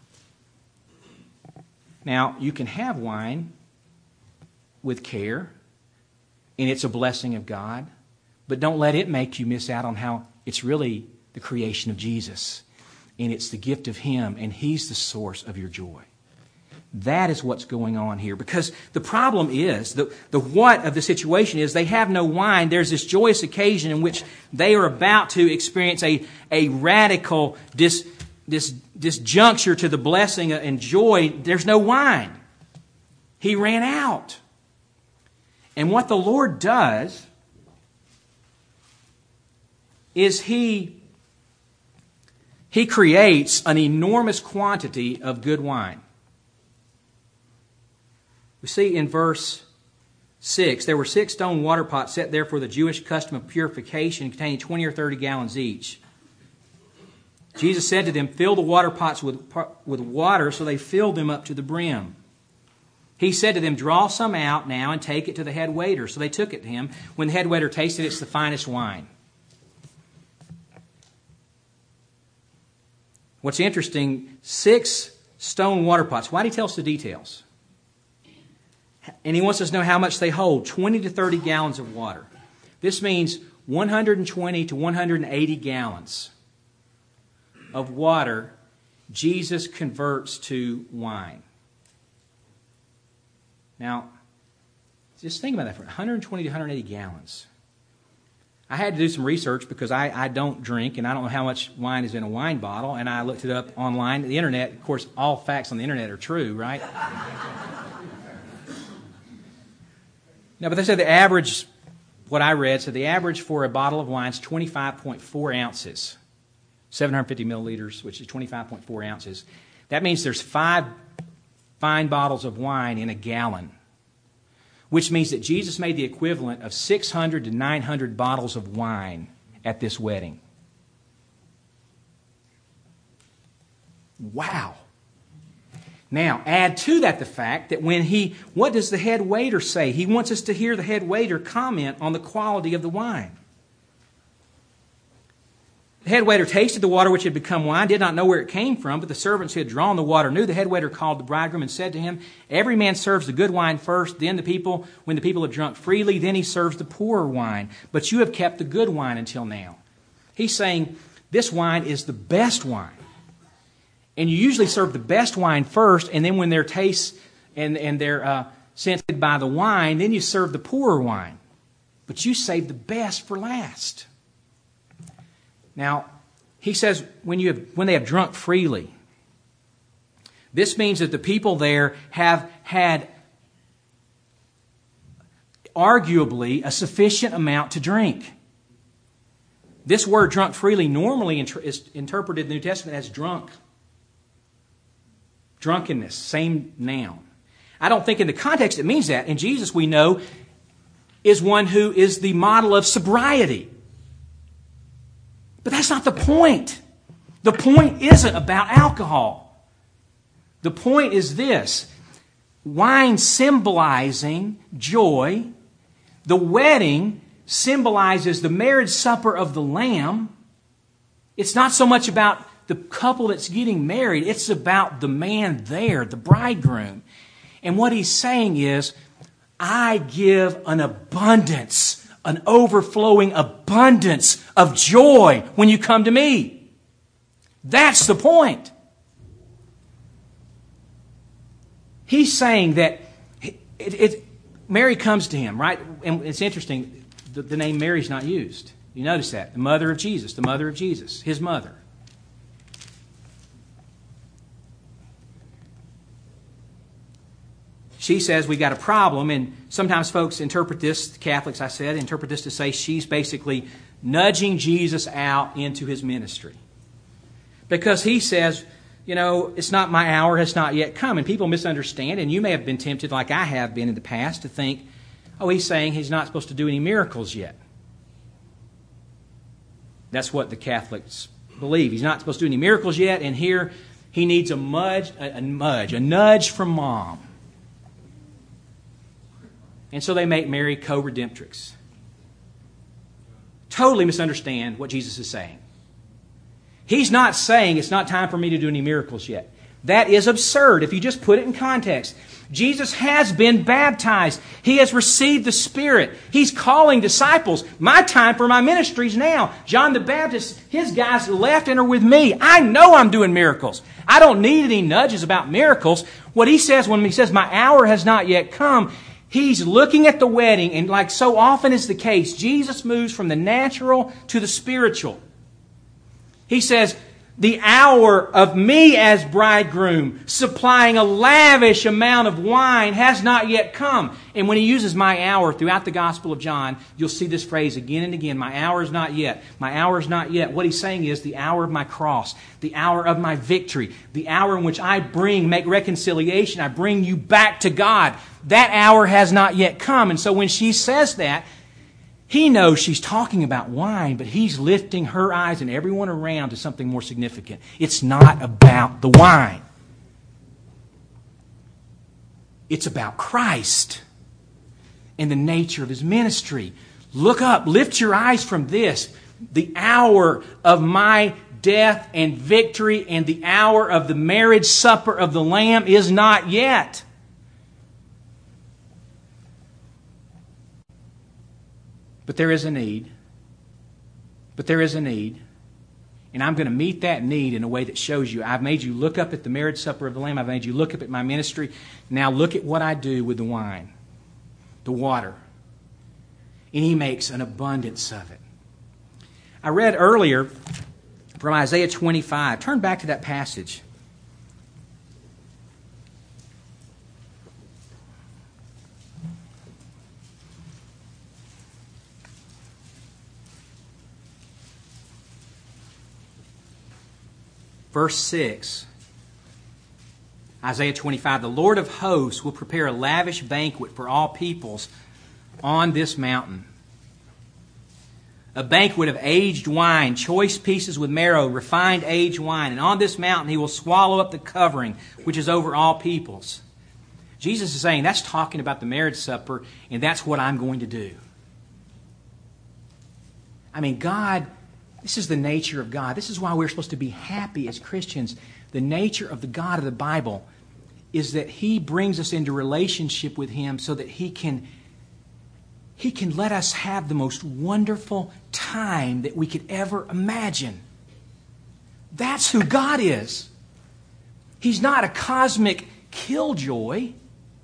Now, you can have wine with care, and it's a blessing of God, but don't let it make you miss out on how it's really the creation of Jesus, and it's the gift of Him, and He's the source of your joy. That is what's going on here, because the problem is, the, the what of the situation is they have no wine. There's this joyous occasion in which they are about to experience a, a radical dis, dis, disjuncture to the blessing and joy. There's no wine. He ran out. And what the Lord does is He, He creates an enormous quantity of good wine. We see in verse six, there were six stone water pots set there for the Jewish custom of purification, containing twenty or thirty gallons each. Jesus said to them, fill the water pots with, with water, so they filled them up to the brim. He said to them, draw some out now and take it to the head waiter. So they took it to him. When the head waiter tasted it, it's the finest wine. What's interesting, six stone water pots. Why did he tell us the details? And he wants us to know how much they hold, twenty to thirty gallons of water. This means one hundred twenty to one hundred eighty gallons of water Jesus converts to wine. Now, just think about that for one hundred twenty to one hundred eighty gallons. I had to do some research because I, I don't drink and I don't know how much wine is in a wine bottle, and I looked it up online. The internet, of course, all facts on the internet are true, right? No, but they said the average, what I read, said the average for a bottle of wine is twenty-five point four ounces. seven hundred fifty milliliters, which is twenty-five point four ounces. That means there's five fine bottles of wine in a gallon, which means that Jesus made the equivalent of six hundred to nine hundred bottles of wine at this wedding. Wow. Now, add to that the fact that when he, what does the head waiter say? He wants us to hear the head waiter comment on the quality of the wine. The head waiter tasted the water which had become wine, did not know where it came from, but the servants who had drawn the water knew. The head waiter called the bridegroom and said to him, every man serves the good wine first, then the people, when the people have drunk freely, then he serves the poorer wine. But you have kept the good wine until now. He's saying this wine is the best wine. And you usually serve the best wine first, and then when their tastes and, and they're uh, scented by the wine, then you serve the poorer wine. But you save the best for last. Now, he says when you have, when they have drunk freely, this means that the people there have had arguably a sufficient amount to drink. This word drunk freely normally is interpreted in the New Testament as drunk. Drunkenness, same noun. I don't think in the context it means that. And Jesus, we know, is one who is the model of sobriety. But that's not the point. The point isn't about alcohol. The point is this. Wine symbolizing joy. The wedding symbolizes the marriage supper of the Lamb. It's not so much about the couple that's getting married. It's about the man there, the bridegroom. And what he's saying is, I give an abundance, an overflowing abundance of joy when you come to me. That's the point. He's saying that it, it, Mary comes to him, right? And it's interesting, the, the name Mary's not used. You notice that. The mother of Jesus, the mother of Jesus, his mother. She says we got a problem, and sometimes folks interpret this, Catholics I said, interpret this to say she's basically nudging Jesus out into his ministry. Because he says, you know, it's not my hour, has not yet come. And people misunderstand, and you may have been tempted, like I have been in the past, to think, oh, he's saying he's not supposed to do any miracles yet. That's what the Catholics believe. He's not supposed to do any miracles yet, and here he needs a mudge, a, a nudge, a nudge from mom. And so they make Mary co-redemptrix. Totally misunderstand what Jesus is saying. He's not saying it's not time for me to do any miracles yet. That is absurd if you just put it in context. Jesus has been baptized. He has received the Spirit. He's calling disciples. My time for my ministry is now. John the Baptist, his guys left and are with me. I know I'm doing miracles. I don't need any nudges about miracles. What he says when he says, my hour has not yet come, he's looking at the wedding, and like so often is the case, Jesus moves from the natural to the spiritual. He says, The hour of me as bridegroom, supplying a lavish amount of wine, has not yet come. And when he uses my hour throughout the Gospel of John, you'll see this phrase again and again. My hour is not yet. My hour is not yet. What he's saying is the hour of my cross, the hour of my victory, the hour in which I bring, make reconciliation, I bring you back to God. That hour has not yet come. And so when she says that, he knows she's talking about wine, but he's lifting her eyes and everyone around to something more significant. It's not about the wine. It's about Christ and the nature of His ministry. Look up, lift your eyes from this. The hour of my death and victory and the hour of the marriage supper of the Lamb is not yet. But there is a need. But there is a need. And I'm going to meet that need in a way that shows you. I've made you look up at the marriage supper of the Lamb. I've made you look up at my ministry. Now look at what I do with the wine, the water. And He makes an abundance of it. I read earlier from Isaiah twenty-five. Turn back to that passage. Verse six, Isaiah twenty-five, the Lord of hosts will prepare a lavish banquet for all peoples on this mountain. A banquet of aged wine, choice pieces with marrow, refined aged wine. And on this mountain He will swallow up the covering which is over all peoples. Jesus is saying that's talking about the marriage supper, and that's what I'm going to do. I mean, God... This is the nature of God. This is why we're supposed to be happy as Christians. The nature of the God of the Bible is that He brings us into relationship with Him so that He can, He can let us have the most wonderful time that we could ever imagine. That's who God is. He's not a cosmic killjoy.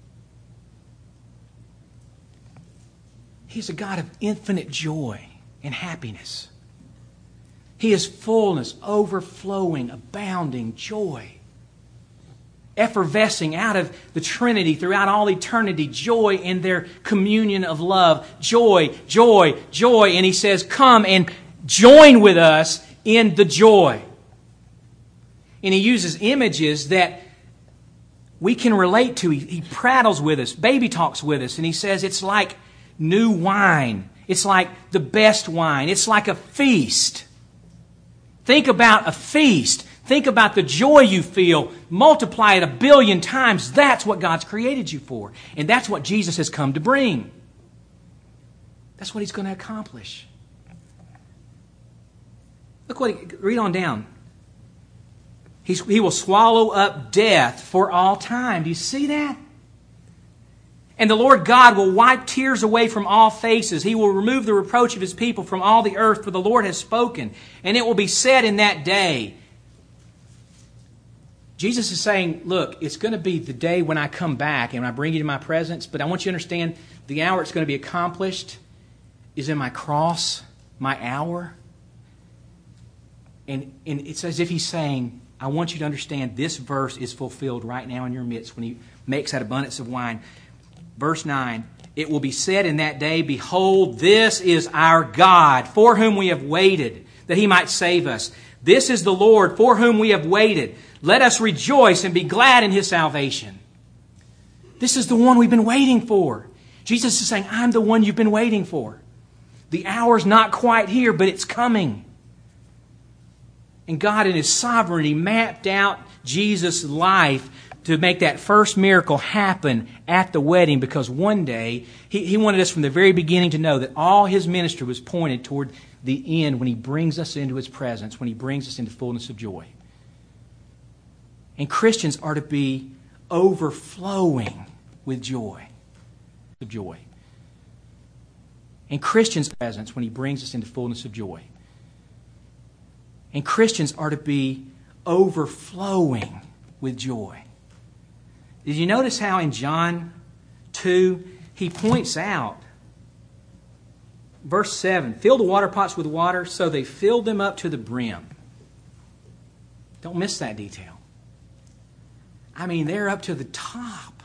He's a God of infinite joy and happiness. He is fullness, overflowing, abounding joy. Effervescing out of the Trinity throughout all eternity. Joy in their communion of love. Joy, joy, joy. And He says, come and join with us in the joy. And He uses images that we can relate to. He, he prattles with us, baby talks with us. And He says it's like new wine. It's like the best wine. It's like a feast. Think about a feast. Think about the joy you feel. Multiply it a billion times. That's what God's created you for. And that's what Jesus has come to bring. That's what He's going to accomplish. Look what he, read on down. He's, he will swallow up death for all time. Do you see that? And the Lord God will wipe tears away from all faces. He will remove the reproach of His people from all the earth, for the Lord has spoken. And it will be said in that day. Jesus is saying, look, it's going to be the day when I come back and I bring you to my presence, but I want you to understand the hour it's going to be accomplished is in my cross, my hour. And, and it's as if He's saying, I want you to understand this verse is fulfilled right now in your midst when He makes that abundance of wine. Verse nine, it will be said in that day, behold, this is our God, for whom we have waited, that He might save us. This is the Lord, for whom we have waited. Let us rejoice and be glad in His salvation. This is the one we've been waiting for. Jesus is saying, I'm the one you've been waiting for. The hour's not quite here, but it's coming. And God in His sovereignty mapped out Jesus' life to make that first miracle happen at the wedding, because one day he, he wanted us from the very beginning to know that all His ministry was pointed toward the end when He brings us into His presence, when He brings us into fullness of joy. And Christians are to be overflowing with joy. Of joy. And Christians' presence when He brings us into fullness of joy. And Christians are to be overflowing with joy. Did you notice how in John two, he points out, verse seven, fill the water pots with water, so they filled them up to the brim. Don't miss that detail. I mean, they're up to the top.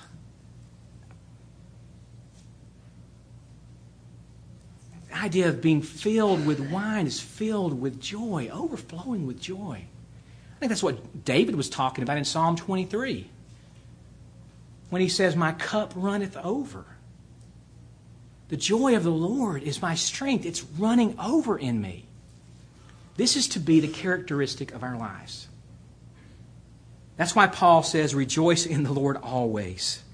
The idea of being filled with wine is filled with joy, overflowing with joy. I think that's what David was talking about in Psalm twenty-three. When he says, my cup runneth over. The joy of the Lord is my strength. It's running over in me. This is to be the characteristic of our lives. That's why Paul says, rejoice in the Lord always.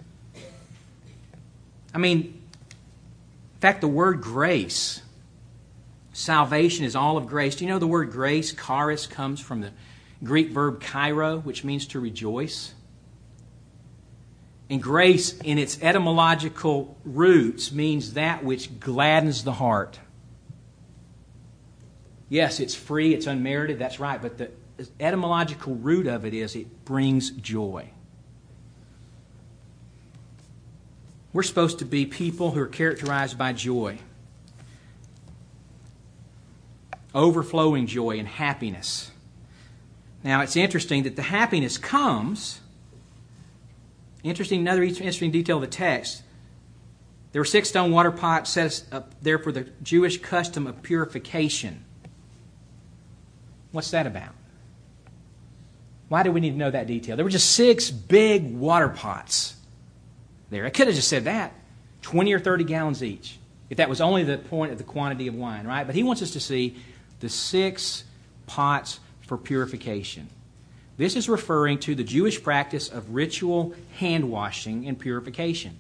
I mean, in fact, the word grace, salvation is all of grace. Do you know the word grace, charis, comes from the Greek verb kairo, which means to rejoice? And grace, in its etymological roots, means that which gladdens the heart. Yes, it's free, it's unmerited, that's right, but the etymological root of it is it brings joy. We're supposed to be people who are characterized by joy. Overflowing joy and happiness. Now, it's interesting that the happiness comes... Interesting, another interesting detail of the text. There were six stone water pots set up there for the Jewish custom of purification. What's that about? Why do we need to know that detail? There were just six big water pots there. I could have just said that. twenty or thirty gallons each. If that was only the point of the quantity of wine, right? But he wants us to see the six pots for purification. This is referring to the Jewish practice of ritual hand washing and purification.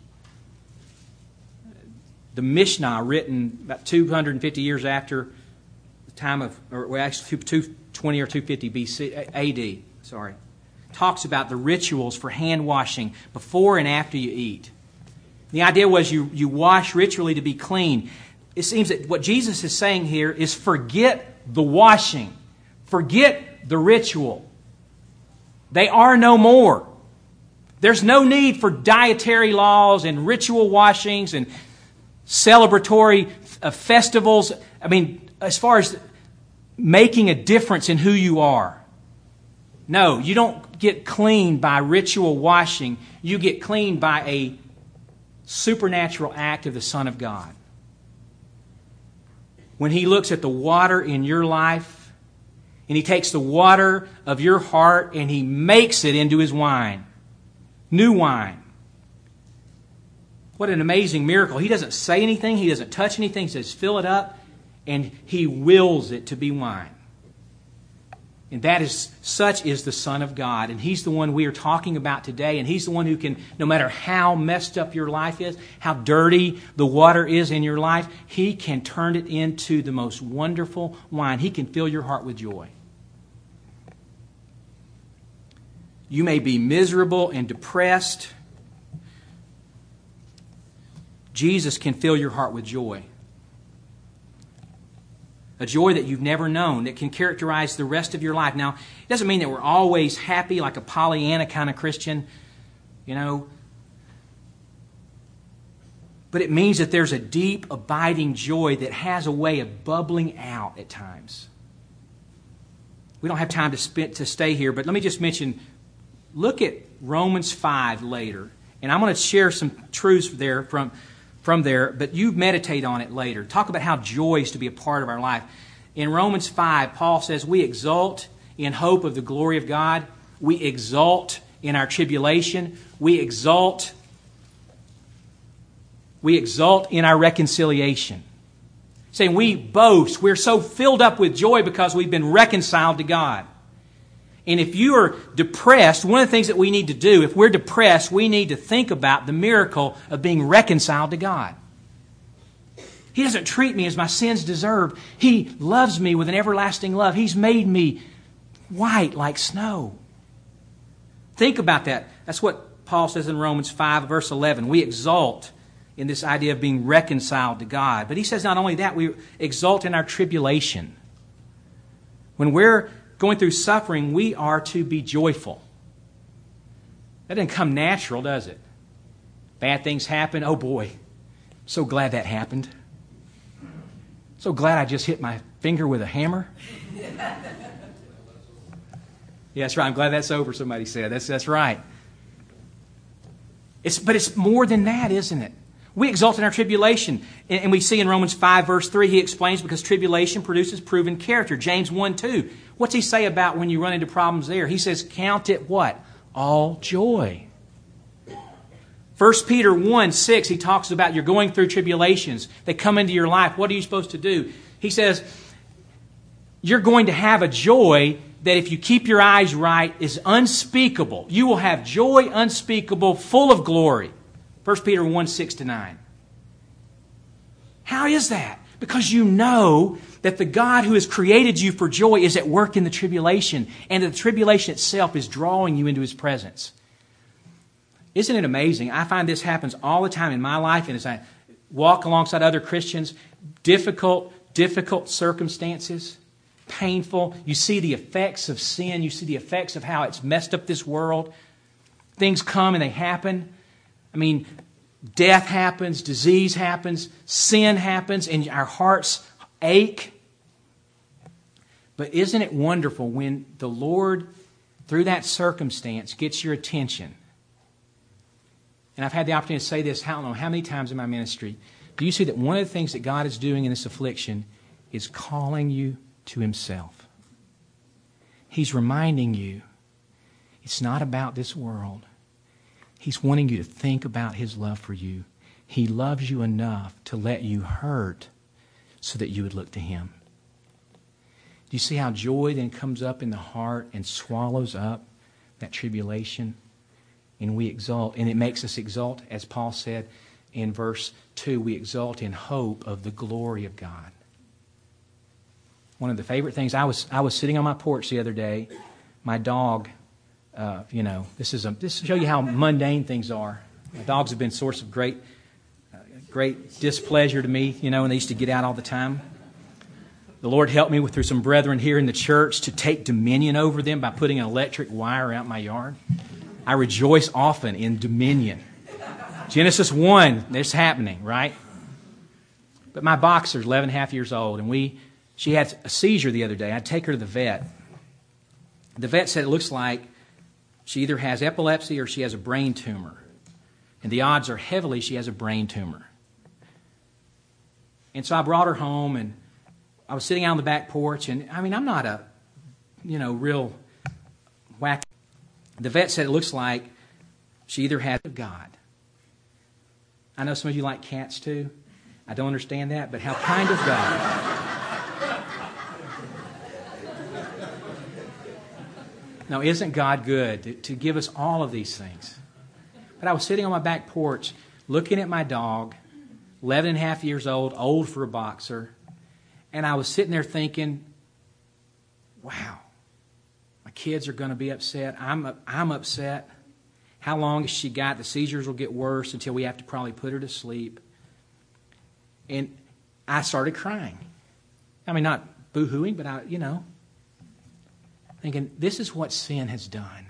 The Mishnah, written about two hundred fifty years after the time of, or well, actually two twenty or two fifty B C, A D, sorry, talks about the rituals for hand washing before and after you eat. The idea was you, you wash ritually to be clean. It seems that what Jesus is saying here is forget the washing. Forget the ritual. They are no more. There's no need for dietary laws and ritual washings and celebratory uh, festivals. I mean, as far as making a difference in who you are. No, you don't get clean by ritual washing. You get clean by a supernatural act of the Son of God. When He looks at the water in your life, and He takes the water of your heart and He makes it into His wine. New wine. What an amazing miracle. He doesn't say anything. He doesn't touch anything. He says, fill it up. And He wills it to be wine. And that is, such is the Son of God. And He's the one we are talking about today. And He's the one who can, no matter how messed up your life is, how dirty the water is in your life, He can turn it into the most wonderful wine. He can fill your heart with joy. You may be miserable and depressed. Jesus can fill your heart with joy. A joy that you've never known, that can characterize the rest of your life. Now, it doesn't mean that we're always happy like a Pollyanna kind of Christian, you know. But it means that there's a deep, abiding joy that has a way of bubbling out at times. We don't have time to spend, to stay here, but let me just mention, look at Romans five later. And I'm going to share some truths there from, from there, but you meditate on it later. Talk about how joy is to be a part of our life. In Romans five, Paul says, we exult in hope of the glory of God. We exult in our tribulation. We exult, we exult in our reconciliation. Saying we boast, we're so filled up with joy because we've been reconciled to God. And if you are depressed, one of the things that we need to do, if we're depressed, we need to think about the miracle of being reconciled to God. He doesn't treat me as my sins deserve. He loves me with an everlasting love. He's made me white like snow. Think about that. That's what Paul says in Romans five, verse eleven. We exult in this idea of being reconciled to God. But he says not only that, we exult in our tribulation. When we're going through suffering, we are to be joyful. That doesn't come natural, does it? Bad things happen. Oh boy, so glad that happened. So glad I just hit my finger with a hammer. Yeah, that's right. I'm glad that's over, somebody said. That's, that's right. It's, but it's more than that, isn't it? We exult in our tribulation. And, and we see in Romans five, verse three, he explains because tribulation produces proven character. James one, two. What's he say about when you run into problems there? He says, count it what? All joy. First Peter one, six, he talks about you're going through tribulations. They come into your life. What are you supposed to do? He says, you're going to have a joy that if you keep your eyes right is unspeakable. You will have joy unspeakable, full of glory. First Peter one, six to nine. How is that? Because you know that the God who has created you for joy is at work in the tribulation, and that the tribulation itself is drawing you into His presence. Isn't it amazing? I find this happens all the time in my life, and as I walk alongside other Christians, difficult, difficult circumstances, painful. You see the effects of sin. You see the effects of how it's messed up this world. Things come and they happen. I mean, death happens, disease happens, sin happens, and our hearts ache. But isn't it wonderful when the Lord, through that circumstance, gets your attention? And I've had the opportunity to say this, I don't know how many times in my ministry. Do you see that one of the things that God is doing in this affliction is calling you to Himself? He's reminding you it's not about this world. He's wanting you to think about His love for you. He loves you enough to let you hurt so that you would look to Him. Do you see how joy then comes up in the heart and swallows up that tribulation? And we exult, and it makes us exult, as Paul said in verse two, we exult in hope of the glory of God. One of the favorite things, I was I was sitting on my porch the other day. My dog, uh, you know, this is a, this to show you how mundane things are. My dogs have been a source of great, uh, great displeasure to me, you know, and they used to get out all the time. The Lord helped me with through some brethren here in the church to take dominion over them by putting an electric wire out my yard. I rejoice often in dominion. Genesis one, this happening, right? But my boxer's eleven and a half years old, and we, she had a seizure the other day. I'd take her to the vet. The vet said it looks like she either has epilepsy or she has a brain tumor. And the odds are heavily she has a brain tumor. And so I brought her home, and I was sitting out on the back porch, and I mean, I'm not a, you know, real whack. The vet said it looks like she either has of God. I know some of you like cats too. I don't understand that, but how kind of God. Now, isn't God good to, to give us all of these things? But I was sitting on my back porch looking at my dog, eleven and a half years old, old for a boxer, and I was sitting there thinking, wow. My kids are going to be upset. I'm I'm upset. How long has she got? The seizures will get worse until we have to probably put her to sleep. And I started crying. I mean, not boo-hooing, but I, you know, thinking, this is what sin has done.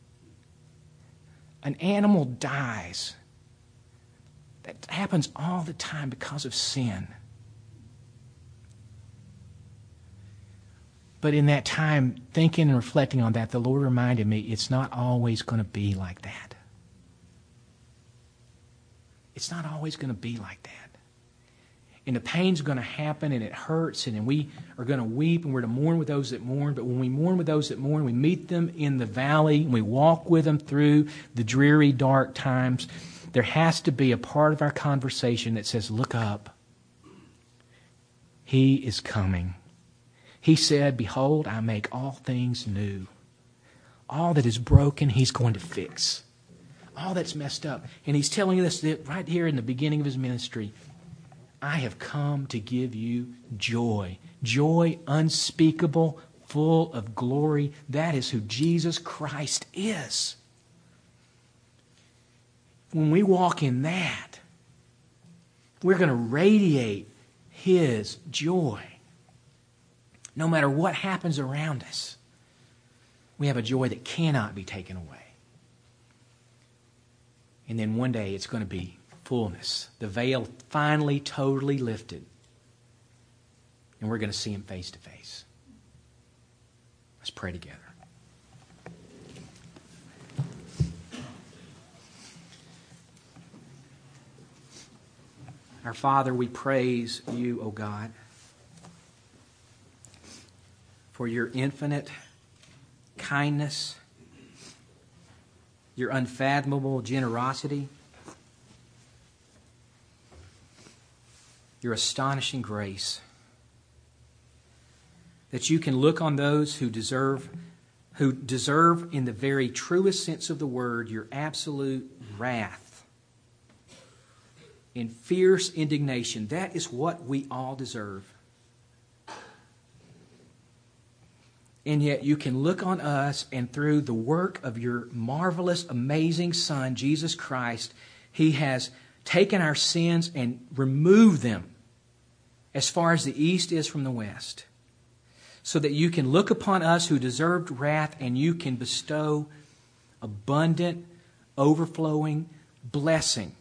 An animal dies. That happens all the time because of sin. But in that time, thinking and reflecting on that, the Lord reminded me it's not always going to be like that. It's not always going to be like that. And the pain's going to happen, and it hurts, and we are going to weep, and we're to mourn with those that mourn. But when we mourn with those that mourn, we meet them in the valley, and we walk with them through the dreary, dark times. There has to be a part of our conversation that says, look up. He is coming. He said, behold, I make all things new. All that is broken, He's going to fix. All that's messed up. And He's telling us that right here in the beginning of His ministry, I have come to give you joy. Joy unspeakable, full of glory. That is who Jesus Christ is. When we walk in that, we're going to radiate His joy. No matter what happens around us, we have a joy that cannot be taken away. And then one day it's going to be fullness. The veil finally totally lifted. And we're going to see Him face to face. Let's pray together. Our Father, we praise you, O God, for your infinite kindness, your unfathomable generosity, your astonishing grace, that you can look on those who deserve, who deserve in the very truest sense of the word, your absolute wrath in fierce indignation. That is what we all deserve. And yet you can look on us, and through the work of your marvelous, amazing Son, Jesus Christ, He has taken our sins and removed them as far as the east is from the west, so that you can look upon us who deserved wrath and you can bestow abundant, overflowing blessing.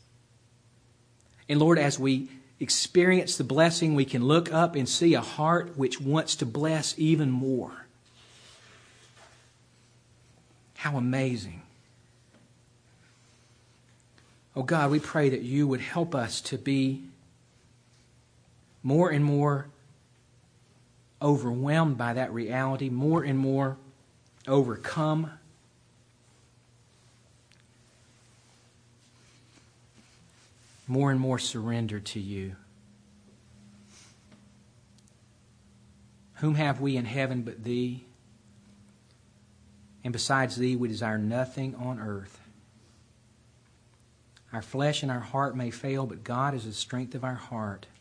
And Lord, as we experience the blessing, we can look up and see a heart which wants to bless even more. How amazing. Oh God, we pray that you would help us to be more and more overwhelmed by that reality, more and more overcome. More and more surrendered to you. Whom have we in heaven but thee? And besides thee, we desire nothing on earth. Our flesh and our heart may fail, but God is the strength of our heart.